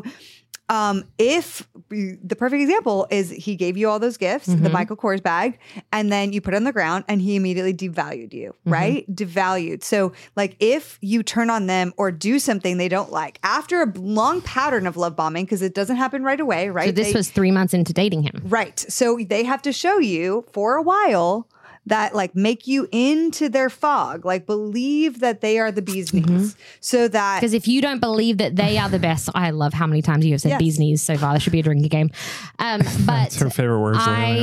if the perfect example is he gave you all those gifts, the Michael Kors bag, and then you put it on the ground and he immediately devalued you, right? Devalued. So like if you turn on them or do something they don't like after a long pattern of love bombing, because it doesn't happen right away, right? So this was 3 months into dating him. Right. So they have to show you for a while that like make you into their fog, like believe that they are the bee's knees. So that because if you don't believe that they are the best, I love how many times you have said bee's knees so far. That should be a drinking game. But that's her favorite words.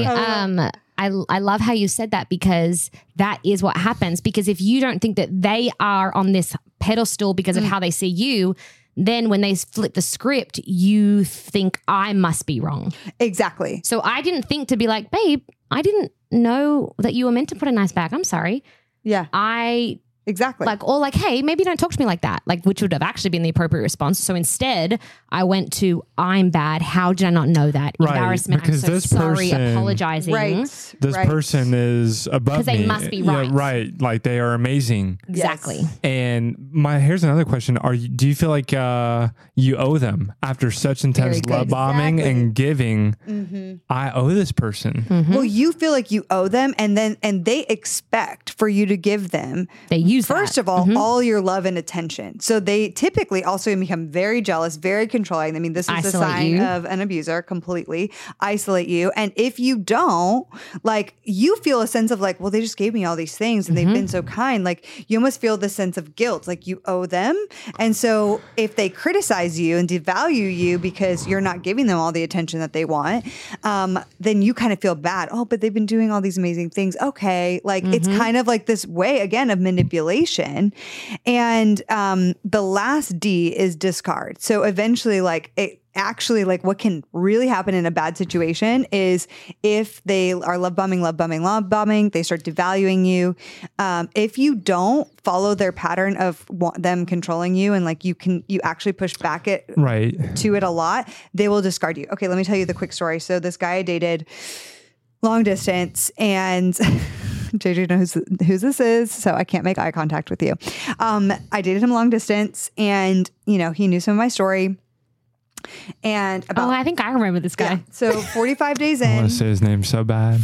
I love how you said that because that is what happens. Because if you don't think that they are on this pedestal because of how they see you, then when they flip the script, you think I must be wrong. Exactly. So I didn't think to be like, babe, I didn't know that you were meant to put a nice bag. I'm sorry. Yeah. Exactly. Like, hey, maybe don't talk to me like that. Like, which would have actually been the appropriate response. So instead, I went to, I'm bad. How did I not know that? Right. Embarrassment. Because I'm so this sorry. person, Apologizing. Right. This person is above me. Because they must be right. Yeah, right. Like they are amazing. Exactly. Yes. And here's another question. Do you feel like you owe them after such intense love bombing and giving? I owe this person. Well, you feel like you owe them and they expect for you to give them. They use First that. of all your love and attention. So they typically also become very jealous, very controlling. I mean, this is a sign of an abuser, completely isolate you. And if you don't, like you feel a sense of like, well, they just gave me all these things and they've been so kind. Like you almost feel this sense of guilt, like you owe them. And so if they criticize you and devalue you because you're not giving them all the attention that they want, then you kind of feel bad. Oh, but they've been doing all these amazing things. Okay. Like it's kind of like this way again of manipulation. And the last D is discard. So eventually, like it actually, like what can really happen in a bad situation is if they are love bombing, they start devaluing you. If you don't follow their pattern of them controlling you and like you actually push back to it a lot, they will discard you. Okay, let me tell you the quick story. So this guy I dated long distance and JJ knows who this is, so I can't make eye contact with you. I dated him long distance and, you know, he knew some of my story. And I think I remember this guy. Yeah, so 45 days in. I want to say his name so bad.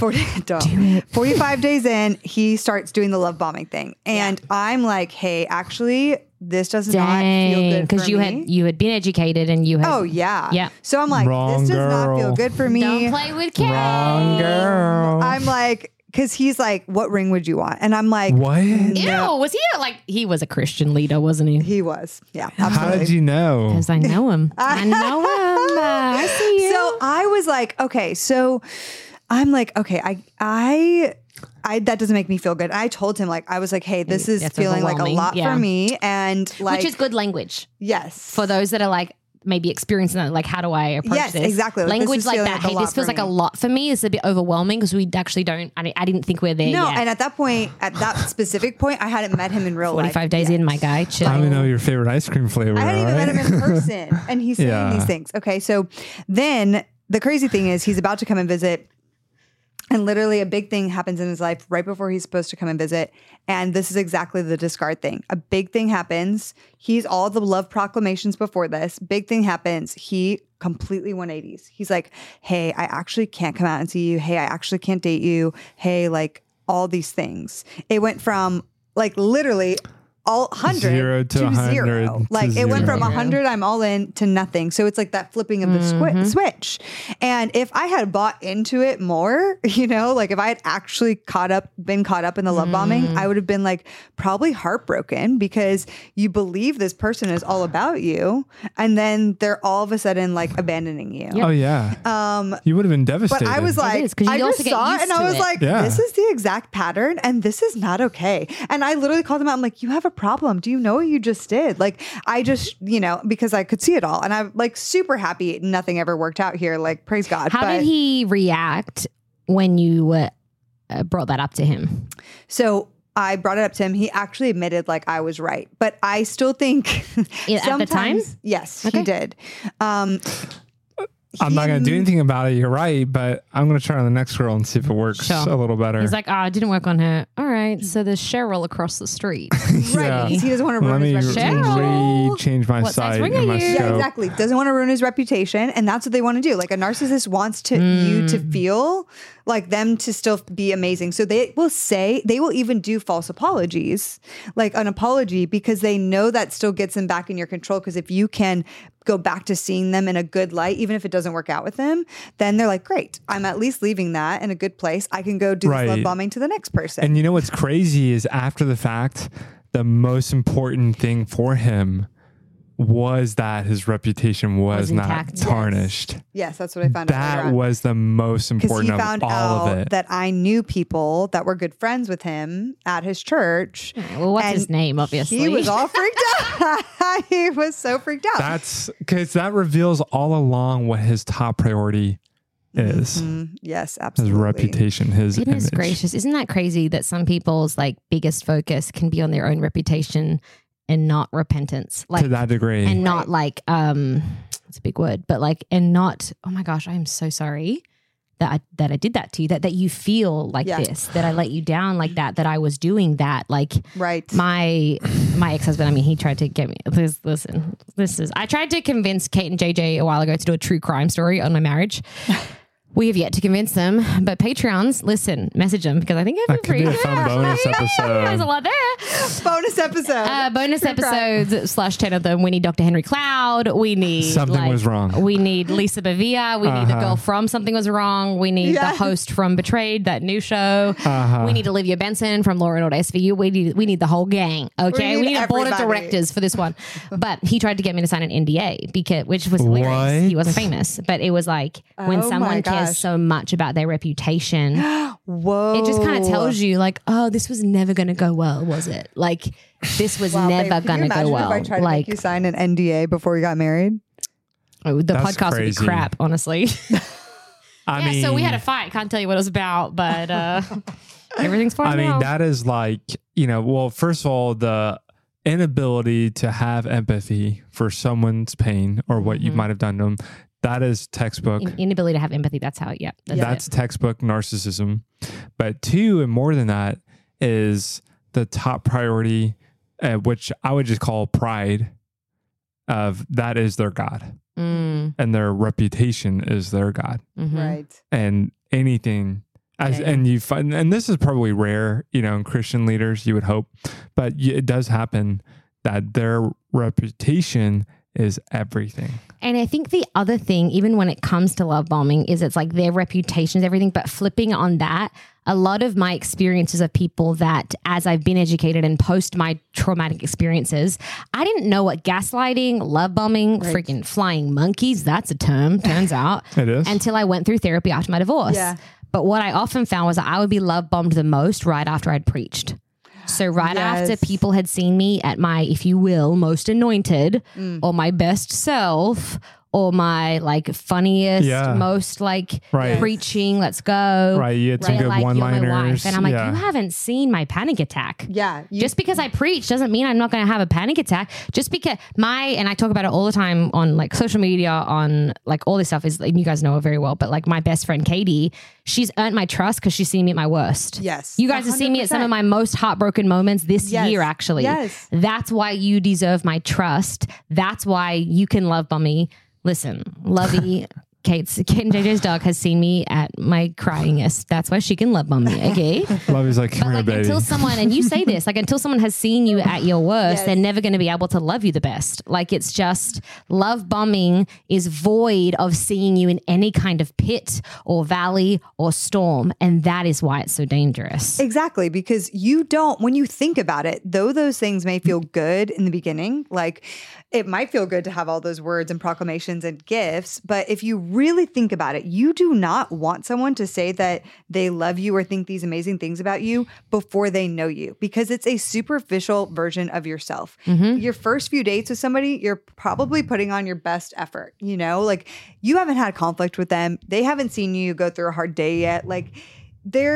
45 days in, he starts doing the love bombing thing. And I'm like, hey, actually, this does not feel good for me. You had been educated and you had. Oh, yeah. Yeah. So I'm like, this does not feel good for me. Don't play with Karen. Wrong girl. I'm like, because he's like, what ring would you want? And I'm like, what? Ew, was he he was a Christian leader, wasn't he? He was. Yeah. Absolutely. How did you know? Because I know him. I know him. I see you. So I was like, okay. So I'm like, okay, I that doesn't make me feel good. I told him like, I was like, hey, this is feeling like a lot for me. And like, which is good language. Yes. For those that are like, maybe experiencing that, like, how do I approach this? Yes, exactly. Language like that. Hey, this feels like a lot for me. It's a bit overwhelming because we actually don't. I didn't think we're there yet. No, and at that specific point, I hadn't met him in real life. 45 days in, my guy. Chill. I don't know your favorite ice cream flavor. I hadn't even met him in person, and he's saying these things. Okay, so then the crazy thing is, he's about to come and visit. And literally a big thing happens in his life right before he's supposed to come and visit. And this is exactly the discard thing. A big thing happens. He's all the love proclamations before this. Big thing happens. He completely 180s. He's like, hey, I actually can't come out and see you. Hey, I actually can't date you. Hey, like all these things. It went from like literally all 100 0 to 0. Like it went from 100, I'm all in, to nothing. So it's like that flipping of the switch. And if I had bought into it more, you know, like if I had actually been caught up in the love bombing, I would have been like probably heartbroken because you believe this person is all about you. And then they're all of a sudden like abandoning you. Oh yeah. You would have been devastated. But I was like, I just saw it and I was like, this is the exact pattern and this is not okay. And I literally called him out. I'm like, you have a problem. Do you know what you just did? Like, I just, you know, because I could see it all. And I'm like super happy nothing ever worked out here. Like, praise God. How did he react when you brought that up to him? So I brought it up to him. He actually admitted like I was right. But I still think at the time? Yes, he did. I'm not going to do anything about it. You're right. But I'm going to try on the next girl and see if it works a little better. He's like, it didn't work on her. All right. So there's Cheryl across the street. Right. Because he doesn't want to ruin his reputation. Change my site and my scope. Yeah, exactly. Doesn't want to ruin his reputation. And that's what they want to do. Like a narcissist wants you to feel like them to still be amazing. So they will even do false apologies, like an apology, because they know that still gets them back in your control. Because if you can go back to seeing them in a good light, even if it doesn't work out with them, then they're like, great, I'm at least leaving that in a good place. I can go do this love bombing to the next person. And you know what's crazy is after the fact, the most important thing for him was that his reputation was not tarnished. Yes, that's what I found out. That was the most important of all of it. Because he found out that I knew people that were good friends with him at his church. Well, what's his name, obviously? He was all freaked out. He was so freaked out. That's because that reveals all along what his top priority is. Mm-hmm. Yes, absolutely. His reputation, his Goodness image. gracious. Isn't that crazy that some people's like biggest focus can be on their own reputation and not repentance, like to that degree, and not like it's a big word, but like, and not, oh my gosh, I am so sorry that I did that to you, that you feel like this, that I let you down like that I was doing that, like my ex-husband, I mean, he tried to get me, listen, I tried to convince Kate and JJ a while ago to do a true crime story on my marriage. We have yet to convince them, but Patreons, listen, message them because I think that could be a fun bonus episode. There's a lot there. Bonus episode. Bonus episodes / 10 of them. We need Dr. Henry Cloud. We need Something Was Wrong. We need Lisa Bavia. We need the girl from Something Was Wrong. We need the host from Betrayed, that new show. We need Olivia Benson from Law and Order SVU. We need the whole gang. Okay, we need a board of directors for this one. But he tried to get me to sign an NDA which was hilarious. He wasn't famous, but it was like when someone cares so much about their reputation, it just kind of tells you like, oh, this was never going to go well, was it? Like this was never going to go well. If I tried to make you sign an NDA before you got married, the podcast would be crap, honestly. I mean, so we had a fight. Can't tell you what it was about, but everything's fine. I mean, that is like, well, first of all, the inability to have empathy for someone's pain or what you might have done to them. That is textbook. Inability to have empathy. That's how, That's textbook narcissism. But 2, and more than that, is the top priority, which I would just call pride, of that is their God. And their reputation is their God. Right. And anything, and you find, and this is probably rare, in Christian leaders, you would hope, but it does happen that their reputation is everything. And I think the other thing, even when it comes to love bombing, is it's like their reputation is everything. But flipping on that, a lot of my experiences of people that, as I've been educated and post my traumatic experiences, I didn't know what gaslighting, love bombing, freaking flying monkeys, that's a term, turns out. It is. Until I went through therapy after my divorce. Yeah. But what I often found was that I would be love bombed the most right after I'd preached. So after people had seen me at my, if you will, most anointed or my best self or my like funniest, most like preaching, let's go. Right. You had some good one-liners. And I'm like, you haven't seen my panic attack. Yeah. Just because I preach doesn't mean I'm not going to have a panic attack. Just because and I talk about it all the time on like social media, on like all this stuff is, and you guys know it very well, but like my best friend, Katie, she's earned my trust because she's seen me at my worst. Yes. You guys have seen me at some of my most heartbroken moments this year, actually. Yes. That's why you deserve my trust. That's why you can love bomb me. Listen, Lovey, Kate and JJ's dog has seen me at my cryingest. That's why she can love bomb me, okay? Lovey's like, come here, baby. Until someone, and you say this, like until someone has seen you at your worst, they're never going to be able to love you the best. Like it's just, love bombing is void of seeing you in any kind of pit or valley or storm. And that is why it's so dangerous. Exactly. Because you don't, when you think about it, though those things may feel good in the beginning, like it might feel good to have all those words and proclamations and gifts, but if you really think about it, you do not want someone to say that they love you or think these amazing things about you before they know you, because it's a superficial version of yourself. Your first few dates with somebody, you're probably putting on your best effort, like you haven't had conflict with them. They haven't seen you go through a hard day yet. Like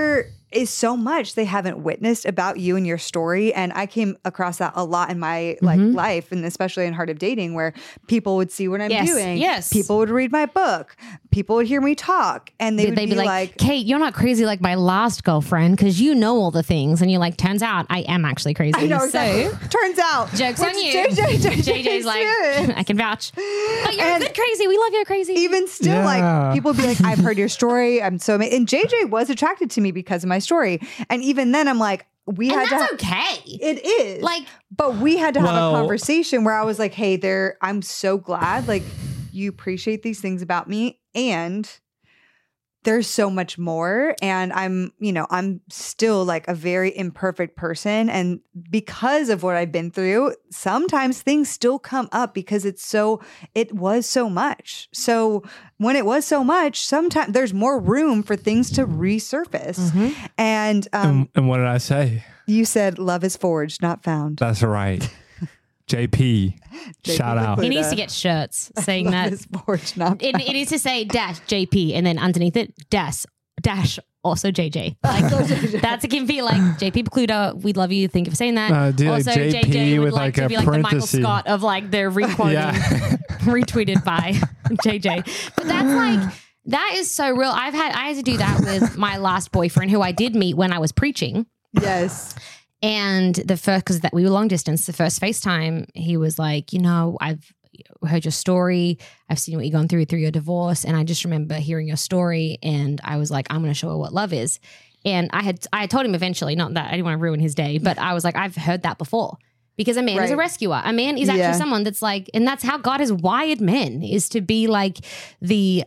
is so much they haven't witnessed about you and your story. And I came across that a lot in my life, and especially in Heart of Dating, where people would see what I'm doing. Yes. People would read my book. People would hear me talk, and they'd be like, Kate, you're not crazy like my last girlfriend because you know all the things. And you're like, turns out I am actually crazy. I know, exactly. So turns out. Joke's on you. JJ's like, I can vouch. But you're a good crazy. We love you crazy. Even still, like, people would be like, I've heard your story. I'm so amazed. And JJ was attracted to me because of my story. And even then I'm like, that's okay. It is. Like, but we had to have a conversation where I was like, hey, I'm so glad like you appreciate these things about me, and there's so much more. And I'm still like a very imperfect person. And because of what I've been through, sometimes things still come up because it was so much. So when it was so much, sometimes there's more room for things to resurface. And what did I say? You said love is forged, not found. That's right. JP, shout out. He needs to get shirts saying that. Love is forged, not found. It needs to say dash JP and then underneath it dash also JJ. Like, that's a can be like JP Pacluda. We love you. Thank you for saying that. Do also, like JP JJ would with like to a be like the Michael parenthesis. Scott of like the requoting, retweeted by JJ. But that's like, that is so real. I had to do that with my last boyfriend, who I did meet when I was preaching. Yes. And because we were long distance, the first FaceTime, he was like, I've heard your story. I've seen what you've gone through your divorce. And I just remember hearing your story. And I was like, I'm going to show her what love is. And I had told him eventually, not that I didn't want to ruin his day, but I was like, I've heard that before. Because a man is a rescuer. A man is actually someone that's like, and that's how God has wired men, is to be like the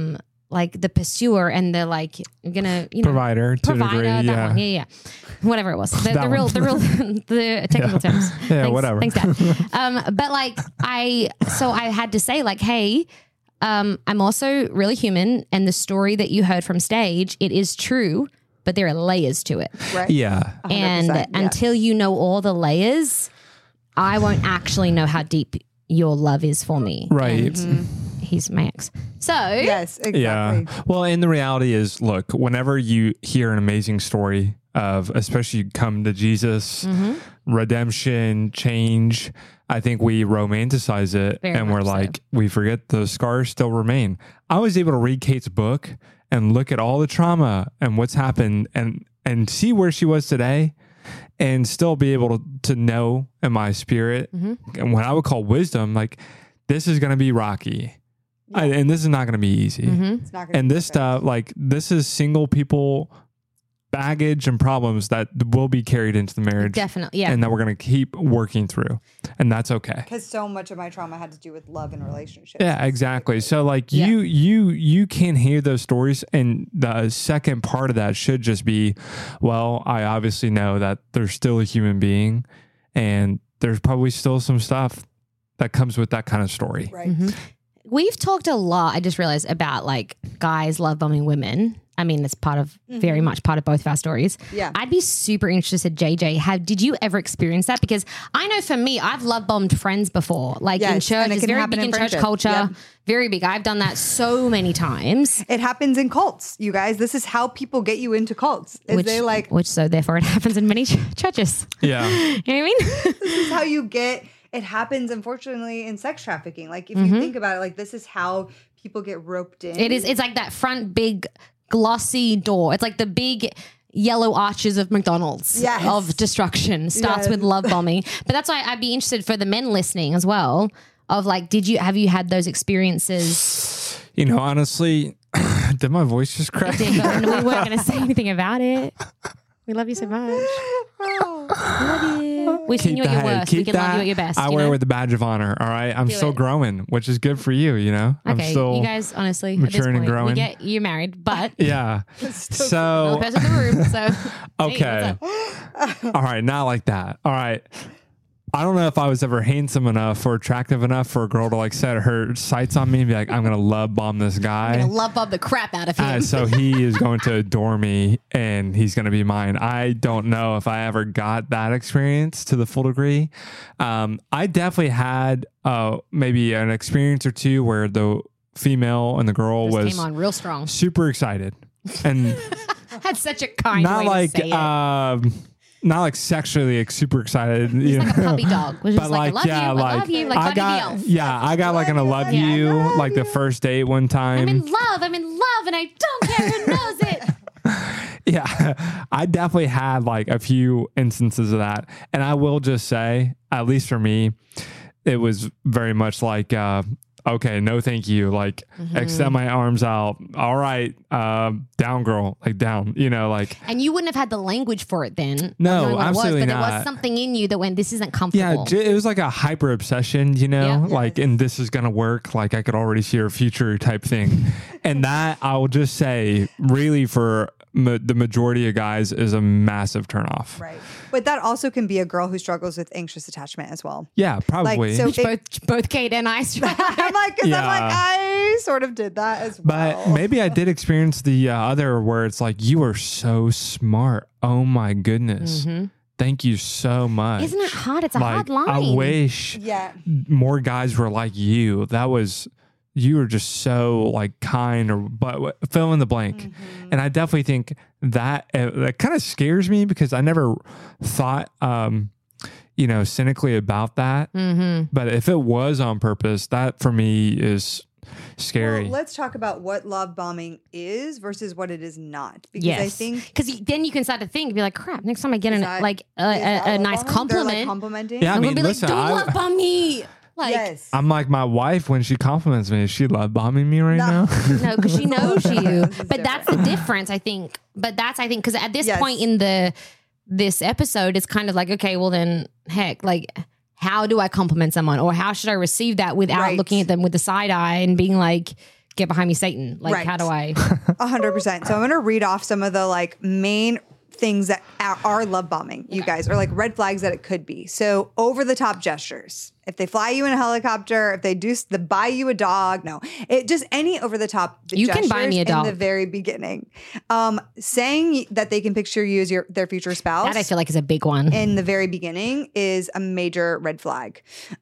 pursuer and the like, provider to a degree. That one. Yeah. Whatever it was. The technical terms. Yeah, whatever. Thanks, Dad. But like I had to say like, hey, I'm also really human, and the story that you heard from stage, it is true, but there are layers to it. Right. Yeah. And until you know all the layers, I won't actually know how deep your love is for me. Right. And he's my ex. So yes, exactly. Yeah. Well, and the reality is, look, whenever you hear an amazing story of, especially you come to Jesus, redemption, change, I think we romanticize it. Very and we're much like, we forget the scars still remain. I was able to read Kate's book and look at all the trauma and what's happened and see where she was today, and still be able to know in my spirit, and what I would call wisdom, like, this is going to be rocky. And this is not going to be easy. It's not gonna and be this perfect. stuff, like, this is single people baggage and problems that will be carried into the marriage. Definitely. Yeah. And that we're going to keep working through. And that's okay. Because so much of my trauma had to do with love and relationships. Yeah, exactly. So like you can hear those stories, and the second part of that should just be, well, I obviously know that there's still a human being, and there's probably still some stuff that comes with that kind of story. Right. We've talked a lot, I just realized, about like guys love bombing women. I mean, it's very much part of both of our stories. Yeah. I'd be super interested, JJ. Did you ever experience that? Because I know for me, I've love bombed friends before. Like in church, it's very big in church culture. Yep. Very big. I've done that so many times. It happens in cults, you guys. This is how people get you into cults. So therefore it happens in many churches. Yeah. You know what I mean? This is how you get, it happens unfortunately in sex trafficking. Like if you think about it, like this is how people get roped in. It's like that front big glossy door. It's like the big yellow arches of McDonald's of destruction. Starts with love bombing. But that's why I'd be interested for the men listening as well, of like, have you had those experiences? You know, honestly, did my voice just crack? We weren't going to say anything about it. We love you so much. We love you. We've seen you at your worst. We can love you at your best. I wear it with the badge of honor. All right. I'm still growing, which is good for you. You know, okay, I'm still you guys, honestly, maturing at this point, and growing. you're married, but yeah. So another person in the room. So okay. Hey, all right. Not like that. All right. I don't know if I was ever handsome enough or attractive enough for a girl to like set her sights on me and be like, I'm going to love bomb this guy. I'm going to love bomb the crap out of him. So he is going to adore me and he's going to be mine. I don't know if I ever got that experience to the full degree. I definitely had maybe an experience or two where the female and the girl came on real strong. super excited. And That's such a kind not way like to say it. not like sexually like super excited. He's like a puppy dog. Which But is like, like, I love you, like I got, I got like an I love you, like the first date one time. I'm in love, and I don't care who knows it. Yeah, I definitely had like a few instances of that. And I will just say, at least for me, it was very much like, okay, no, thank you. Like, extend my arms out. All right, down, girl, like down. Like. And you wouldn't have had the language for it then. No, absolutely not. But there was something in you that went, this isn't comfortable. Yeah, it was like a hyper obsession, like, and this is gonna work. Like, I could already see your future type thing, and that I will just say, really, for the majority of guys, is a massive turnoff. Right. But that also can be a girl who struggles with anxious attachment as well. Yeah, probably. Like, so both Kate and I struggle. I'm like, I sort of did that as well. But maybe I did experience the other where it's like, you are so smart. Oh my goodness. Thank you so much. Isn't it hard? It's a hard line. I wish more guys were like you. You were just so like kind, but fill in the blank. And I definitely think that kind of scares me because I never thought, cynically about that. But if it was on purpose, that for me is scary. Well, let's talk about what love bombing is versus what it is not. Because I think because then you can start to think, be like, crap. Next time I get a nice compliment, like complimenting. Yeah, I mean, be listen, like, don't love bomb me. Like, I'm like my wife when she compliments me. Is she love bombing me right now? No, because she knows you. But that's the difference, I think. Because at this point in this episode, it's kind of like, okay, well then, heck, like, how do I compliment someone, or how should I receive that without looking at them with the side eye and being like, get behind me, Satan? Like, how do I? 100%. So I'm going to read off some of the like main things that are love bombing, you guys, or like red flags that it could be. So over the top gestures. If they fly you in a helicopter, if they buy you a dog, just any over the top. You can buy me a dog in the very beginning. Saying that they can picture you as their future spouse. That I feel like is a big one. In the very beginning is a major red flag.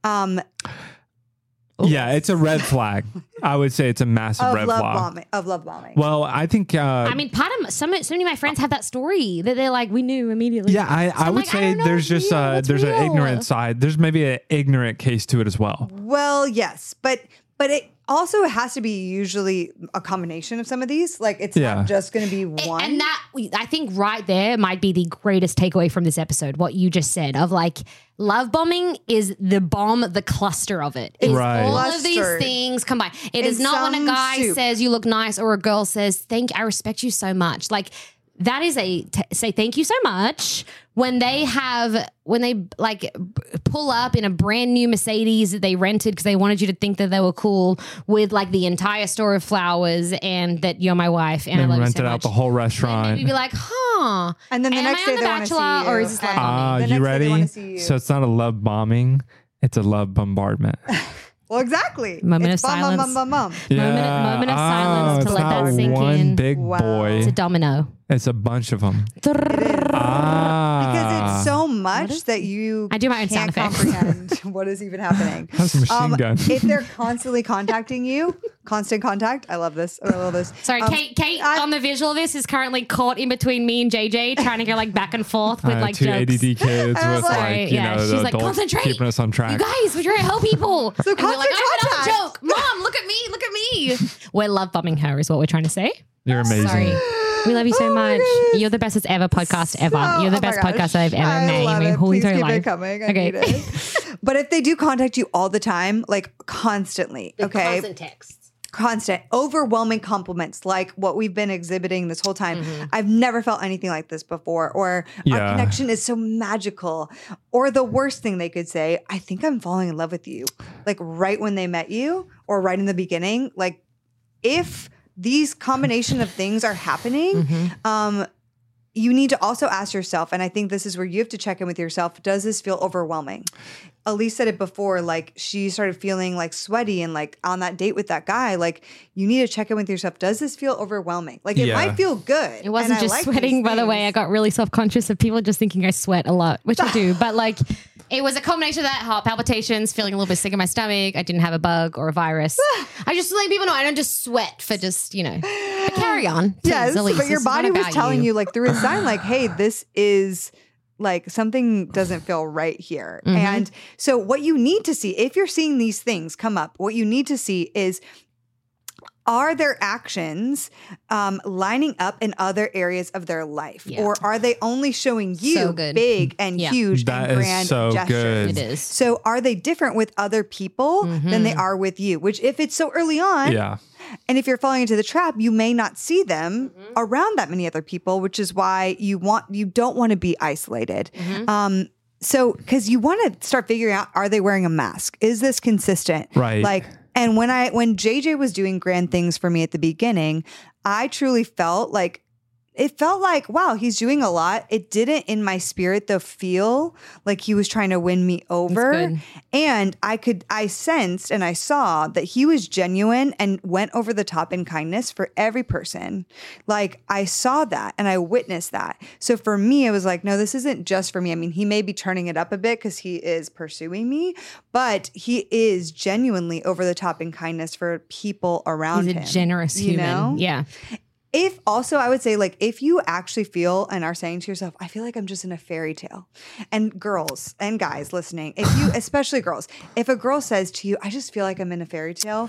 Yeah, it's a red flag. I would say it's a massive red flag. Of love bombing. Well, I think... I mean, part of so many of my friends have that story that they're like, we knew immediately. Yeah, I would say there's just there's an ignorant side. There's maybe an ignorant case to it as well. Well, yes, but it also has to be usually a combination of some of these. Like, it's not just going to be one. And that, I think right there might be the greatest takeaway from this episode, what you just said of like, love bombing is the cluster of it. It's all of these things combined. It is not when a guy says you look nice or a girl says, I respect you so much. Like, that is say thank you so much when they like pull up in a brand new Mercedes that they rented because they wanted you to think that they were cool with like the entire store of flowers and that you're my wife and I love you so much. Rented out the whole restaurant. And maybe be like, huh. And then the next day they want to see you. Or is this love bombing? You ready? So it's not a love bombing. It's a love bombardment. Well, exactly. Moment of silence. Yeah. Moment of silence to let that sink one in. Big boy. It's a domino. It's a bunch of them. Because it's so much that you I do my own can't sound comprehend what is even happening. That's a machine gun. If they're constantly contacting you, constant contact. I love this. Sorry, Kate on the visual of this is currently caught in between me and JJ trying to go like back and forth with like two jokes. ADD kids with like, she's the like, adults concentrate. keeping us on track. You guys, we're trying to help people. So and we're like, constant I'm a joke. Mom, look at me. We're love bombing her is what we're trying to say. You're amazing. Sorry. We love you so much. You're the bestest ever podcast ever. You're the best podcast I've ever made. Please keep it coming. I need it. But if they do contact you all the time, like constantly, okay? Constant texts. Constant, overwhelming compliments like what we've been exhibiting this whole time. I've never felt anything like this before. Or our connection is so magical. Or the worst thing they could say, I think I'm falling in love with you. Like right when they met you or right in the beginning. Like if these combination of things are happening, you need to also ask yourself, and I think this is where you have to check in with yourself, does this feel overwhelming? Elise said it before, like she started feeling like sweaty and like on that date with that guy, like you need to check in with yourself. Does this feel overwhelming? Like it might feel good. It wasn't just sweating, by the way. I got really self-conscious of people just thinking I sweat a lot, which I do. But like It was a combination of that, heart palpitations, feeling a little bit sick in my stomach. I didn't have a bug or a virus. I just like people know I don't just sweat for just, but carry on. Yes, Elise, but your body was telling you like through a sign like, hey, this is like something doesn't feel right here. Mm-hmm. And so what you need to see, if you're seeing these things come up, what you need to see is, are their actions lining up in other areas of their life? Yeah. Or are they only showing you big and huge and grand gestures? Good. It is. So are they different with other people than they are with you? Which if it's so early on, and if you're falling into the trap, you may not see them around that many other people, which is why you don't want to be isolated. So, because you want to start figuring out, are they wearing a mask? Is this consistent? Right. Like, and when JJ was doing grand things for me at the beginning, I truly felt like, it felt like, wow, he's doing a lot. It didn't in my spirit though feel like he was trying to win me over. And I sensed and I saw that he was genuine and went over the top in kindness for every person. Like I saw that and I witnessed that. So for me, it was like, no, this isn't just for me. I mean, he may be turning it up a bit because he is pursuing me, but he is genuinely over the top in kindness for people around him. He's a generous human. Yeah. If also, I would say, like, if you actually feel and are saying to yourself, I feel like I'm just in a fairy tale. And girls and guys listening, if you, especially girls, if a girl says to you, I just feel like I'm in a fairy tale,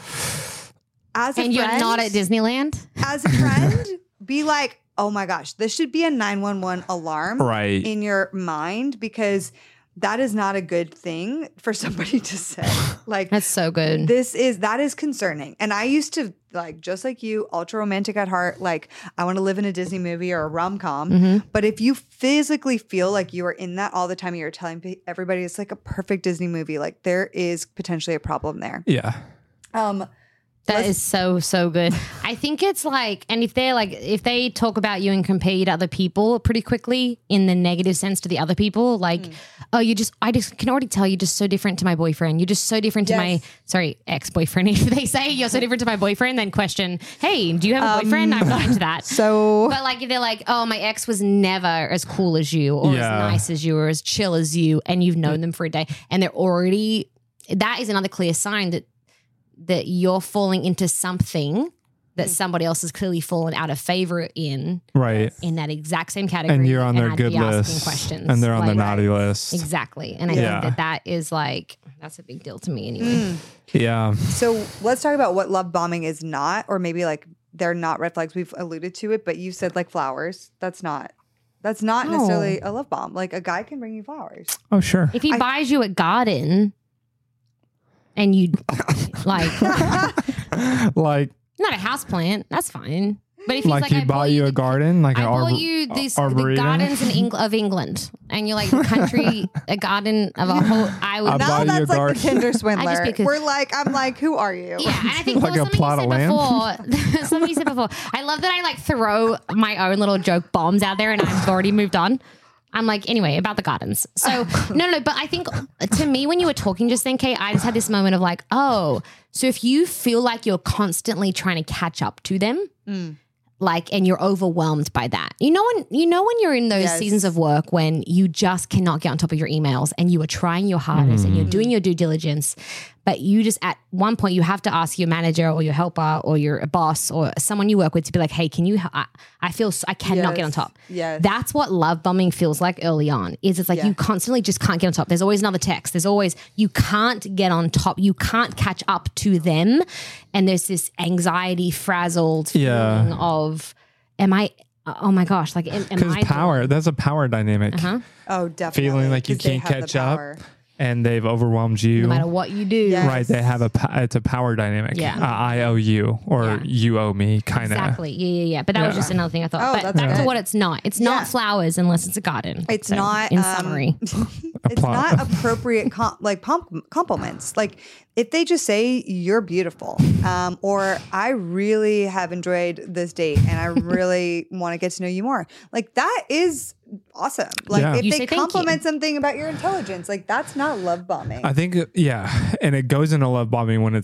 as a friend, you're not at Disneyland? As a friend, be like, oh my gosh, this should be a 911 alarm in your mind, because that is not a good thing for somebody to say. Like, that's so good. That is concerning. And I used to, like, just like you, ultra romantic at heart. Like, I want to live in a Disney movie or a rom-com. But if you physically feel like you are in that all the time, you're telling everybody it's like a perfect Disney movie, like there is potentially a problem there. Yeah. That is so, so good. I think it's like, and if they talk about you and compare you to other people pretty quickly in the negative sense to the other people, like, oh, I just can already tell you're just so different to my boyfriend. You're just so different to my, ex-boyfriend. If they say you're so different to my boyfriend, then question, hey, do you have a boyfriend? I'm not into that. But like, if they're like, oh, my ex was never as cool as you or as nice as you or as chill as you, and you've known them for a day, and they're already, that is another clear sign that you're falling into something that somebody else has clearly fallen out of favor in that exact same category. And you're on their good list. Questions. And they're on the naughty list. Exactly. And I think that is like, that's a big deal to me anyway. Yeah. So let's talk about what love bombing is not, or maybe like they're not red flags. We've alluded to it, but you said like flowers. That's not necessarily a love bomb. Like a guy can bring you flowers. Oh, sure. If he buys you a garden and you like not a house plant, that's fine. But if he's like he bought you a garden, like I bought you the gardens of England, and you're like the country, a garden of a whole. Now that's like the Tinder swindler. I'm like, who are you? Yeah, and I think like a plot of land. Something you said before. I love that I like throw my own little joke bombs out there, and I've already moved on. I'm like, anyway, about the gardens. So, no, but I think to me, when you were talking just then, Kate, I just had this moment of like, oh, so if you feel like you're constantly trying to catch up to them, like, and you're overwhelmed by that. You know when you're in those seasons of work when you just cannot get on top of your emails and you are trying your hardest and you're doing your due diligence, but you just at one point you have to ask your manager or your helper or your boss or someone you work with to be like, hey, can you? I feel I cannot get on top. Yes. That's what love bombing feels like early on. It's like you constantly just can't get on top. There's always another text. There's always you can't get on top. You can't catch up to them, and there's this anxiety frazzled feeling of, am I? Oh my gosh! Like, am I? Power. That's a power dynamic. Oh, definitely. Feeling like you can't catch up. And they've overwhelmed you. No matter what you do. Yes. Right. They have it's a power dynamic. Yeah. I owe you or you owe me kind of. Exactly. Yeah. But that was just another thing I thought. But back to what it's not. It's not flowers unless it's a garden. It's not. In summary. It's not appropriate compliments. Like if they just say you're beautiful, or I really have enjoyed this date and I really want to get to know you more. Like that is awesome. Like if they compliment something about your intelligence, like that's not love bombing. I think, and it goes into love bombing when it's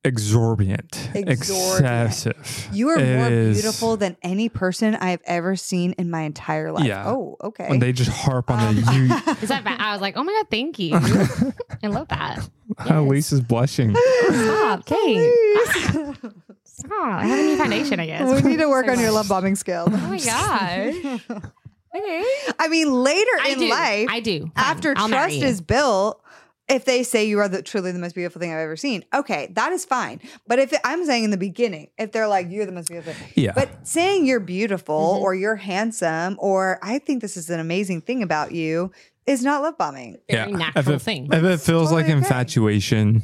exorbitant, excessive. You are more beautiful than any person I have ever seen in my entire life. Yeah. Oh, okay. When they just harp on the you. Is that bad? I was like, oh my God, thank you. I love that. Lisa's blushing. Stop, Kate. Stop. I have a new foundation, I guess. We need to work on your love bombing skills. Oh my gosh. Okay. I mean, later in life, I do. After trust is built, if they say you are truly the most beautiful thing I've ever seen, okay, that is fine. But if I'm saying in the beginning, if they're like, you're the most beautiful thing. Yeah. But saying you're beautiful or you're handsome or I think this is an amazing thing about you is not love bombing. Very natural thing. If it feels totally like infatuation,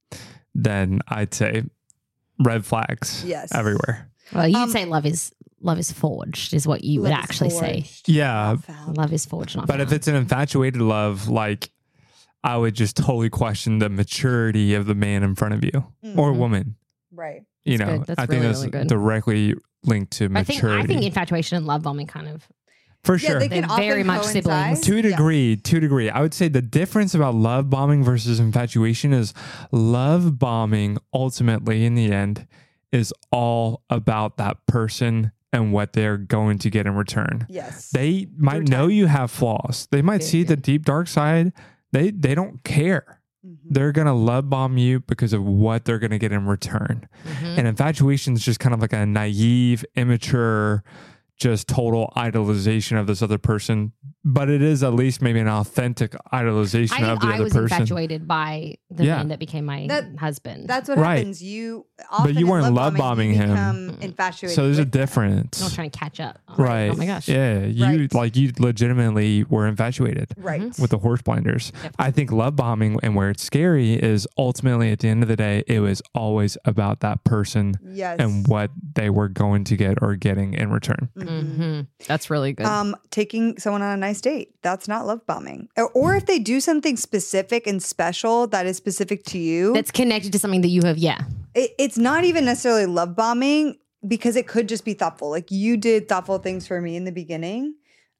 then I'd say red flags everywhere. Well, you'd say love is forged is what you would actually say. Yeah. Love is forged, not But found. if it's an infatuated love, like I would just totally question the maturity of the man in front of you or woman. Right. You That's know, good. That's I think really, that's really good. directly linked to maturity. I think infatuation and love bombing kind of for sure. They can They're very often much coincide. siblings. To a degree. I would say the difference about love bombing versus infatuation is love bombing ultimately in the end is all about that person and what they're going to get in return. Yes. They might know you have flaws. They might see the deep dark side. They don't care. They're going to love bomb you because of what they're going to get in return. And infatuation is just kind of like a naive, immature, just total idolization of this other person. But it is at least maybe an authentic idolization of the other person. I was infatuated by the man that became my husband. That's what happens. You often but you weren't love bombing him. Infatuated. So there's a difference. I'm not trying to catch up. Right. Oh my gosh. Yeah. You you legitimately were infatuated. Right. With the horse blinders. Yep. I think love bombing and where it's scary is ultimately at the end of the day, it was always about that person and what they were going to get or getting in return. That's really good. Taking someone on a nice date. That's not love bombing. Or if they do something specific and special that is specific to you. That's connected to something that you have. Yeah. It's not even necessarily love bombing because it could just be thoughtful. Like you did thoughtful things for me in the beginning.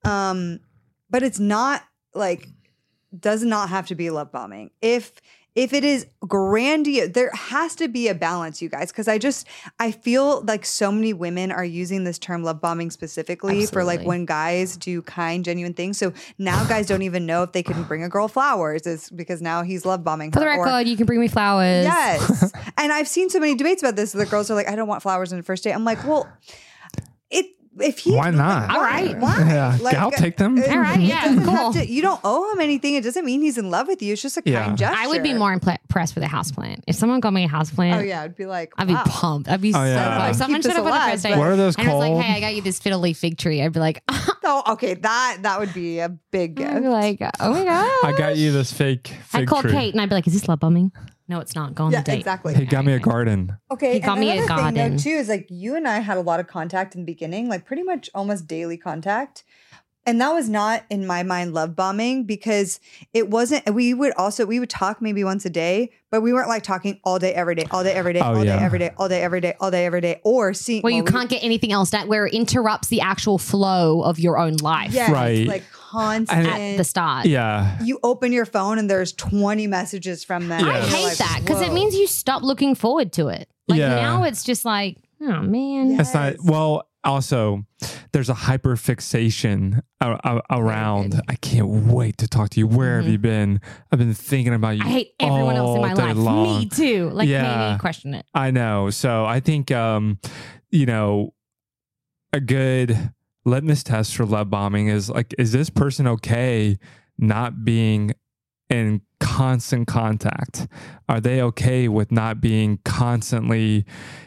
But it's not like, does not have to be love bombing. If it is grandiose, there has to be a balance, you guys, because I feel like so many women are using this term love bombing specifically for like when guys do kind, genuine things. So now guys don't even know if they can bring a girl flowers. It's because now he's love bombing her. For the record, you can bring me flowers. Yes. And I've seen so many debates about this. The girls are like, I don't want flowers on the first date. I'm like, well, why not? All right. Why? Yeah, I'll take them. All right. Yeah. Cool. You don't owe him anything. It doesn't mean he's in love with you. It's just a kind gesture. I would be more impressed with a houseplant. If someone got me a houseplant, I'd be like, I'd be pumped. I'd be so pumped. Someone should have on the first date. What are those called? And I was like, hey, I got you this fiddle leaf fig tree. I'd be like, oh, okay, that would be a big gift. I'd be like, oh my god, I got you this fake fig I'd call tree. Kate and I'd be like, is this love bombing? No, it's not. Go on the date. Exactly. He got me a garden. Okay, He got me a another thing garden. though, too is like you and I had a lot of contact in the beginning, like pretty much almost daily contact. And that was not in my mind love bombing because it wasn't. We would talk maybe once a day, but we weren't like talking all day, every day, all day, every day, all day, every day, all day, every day, all day, every day, or seeing. Well, you can't get anything else done where it interrupts the actual flow of your own life. Yes, Right. like constant. At the start. Yeah. You open your phone and there's 20 messages from them. Yeah. I You're hate like, that because it whoa. means you stop looking forward to it. Like now it's just like, oh man. Yeah. It's not, well, also, there's a hyperfixation around, I can't wait to talk to you. Where have you been? I've been thinking about you. I hate everyone else in my all day life. long. Me too. Like Yeah. maybe question it. I know. So I think, you know, a good litmus test for love bombing is like, is this person okay not being in constant contact? Are they okay with not being constantly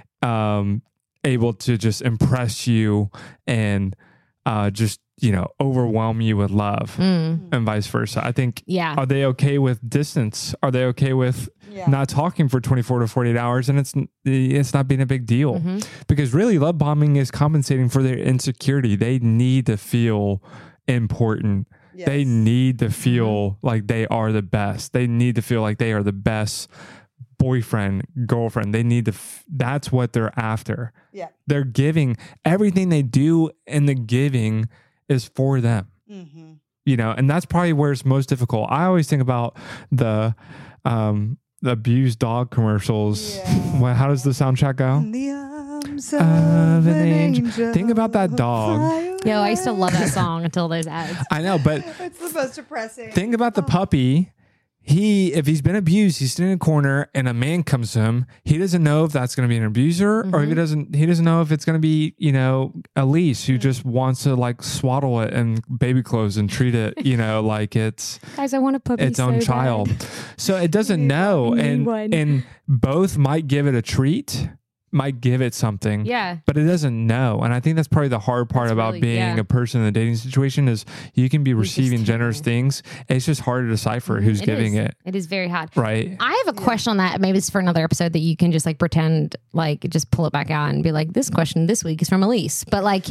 able to just impress you and just, you know, overwhelm you with love and vice versa? I think, are they okay with distance? Are they okay with not talking for 24 to 48 hours and it's not being a big deal? Because really love bombing is compensating for their insecurity. They need to feel important. Yes. They need to feel like they are the best. They need to feel like they are the best boyfriend, girlfriend. They need to, that's what they're after. Yeah. They're giving, everything they do in the giving is for them. You know, and that's probably where it's most difficult. I always think about the abused dog commercials. Yeah. How does the soundtrack go? In the arms of an angel. Think about that dog. Yo, I used to love that song until those ads. I know, but it's the most depressing. Think about the puppy. If he's been abused, he's sitting in a corner and a man comes to him. He doesn't know if that's going to be an abuser or if he doesn't know if it's going to be, Elise who just wants to like swaddle it in baby clothes and treat it, like it's guys, I want a puppy its own child. Bad. So it doesn't know. And both might give it a treat, might give it something, but it doesn't know. And I think that's probably the hard part about being a person in a dating situation is you can be receiving generous things. It's just hard to decipher who's giving it. It is very hard. Right. I have a question on that. Maybe it's for another episode that you can just like pretend like just pull it back out and be like, this question this week is from Elise. But like,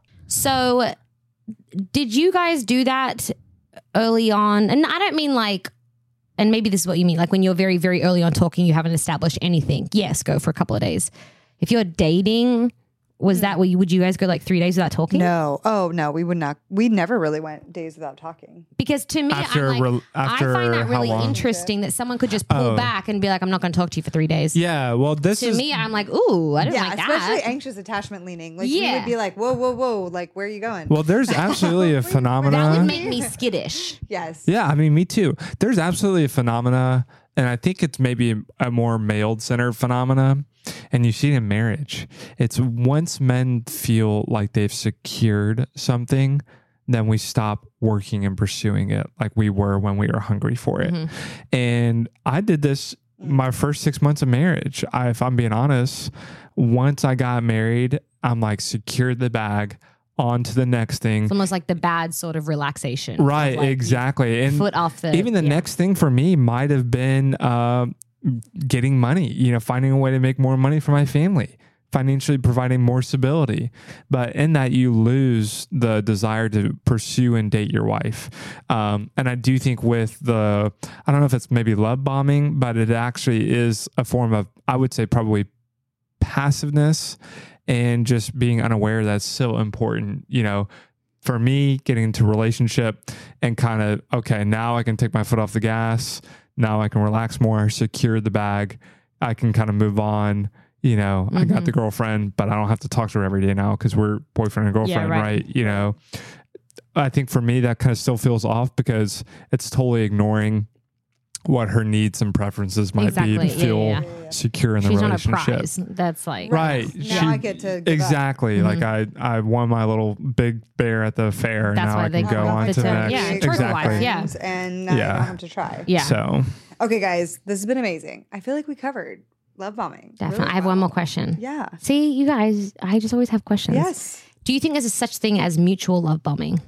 so did you guys do that early on? And I don't mean like, and maybe this is what you mean. Like when you're very, very early on talking, you haven't established anything. Yes, go for a couple of days. If you're dating, was that what would you guys go like 3 days without talking? No. Oh, no, we would not. We never really went days without talking. Because to me, I find that really interesting that someone could just pull back and be like, I'm not going to talk to you for 3 days. Yeah. Well, to me, I'm like, ooh, I don't like that. Especially anxious attachment leaning. Like we would be like, whoa. Like, where are you going? Well, there's absolutely a phenomenon. That would make me skittish. Yes. Yeah. I mean, me too. There's absolutely a phenomena. And I think it's maybe a more male-centered phenomena. And you see it in marriage. It's once men feel like they've secured something, then we stop working and pursuing it like we were when we were hungry for it. And I did this my first 6 months of marriage. If I'm being honest, once I got married, I'm like secured the bag. On to the next thing. It's almost like the bad sort of relaxation. Right, like exactly. And foot off the... Even the next thing for me might have been getting money, finding a way to make more money for my family, financially providing more stability. But in that, you lose the desire to pursue and date your wife. And I do think with I don't know if it's maybe love bombing, but it actually is a form of, I would say probably passiveness and just being unaware that's so important, for me, getting into a relationship and kind of, okay, now I can take my foot off the gas. Now I can relax more, secure the bag. I can kind of move on. I got the girlfriend, but I don't have to talk to her every day now because we're boyfriend and girlfriend, right? I think for me, that kind of still feels off because it's totally ignoring what her needs and preferences might be to feel secure in the relationship. She's not a prize. That's like right. Now I get to exactly like I won my little big bear at the fair. That's now I can go on to the next. Yeah, exactly. And now you don't have to try. Yeah. So okay, guys, this has been amazing. I feel like we covered love bombing. Definitely. Really I have one more question. Yeah. See, you guys, I just always have questions. Yes. Do you think there's a such thing as mutual love bombing?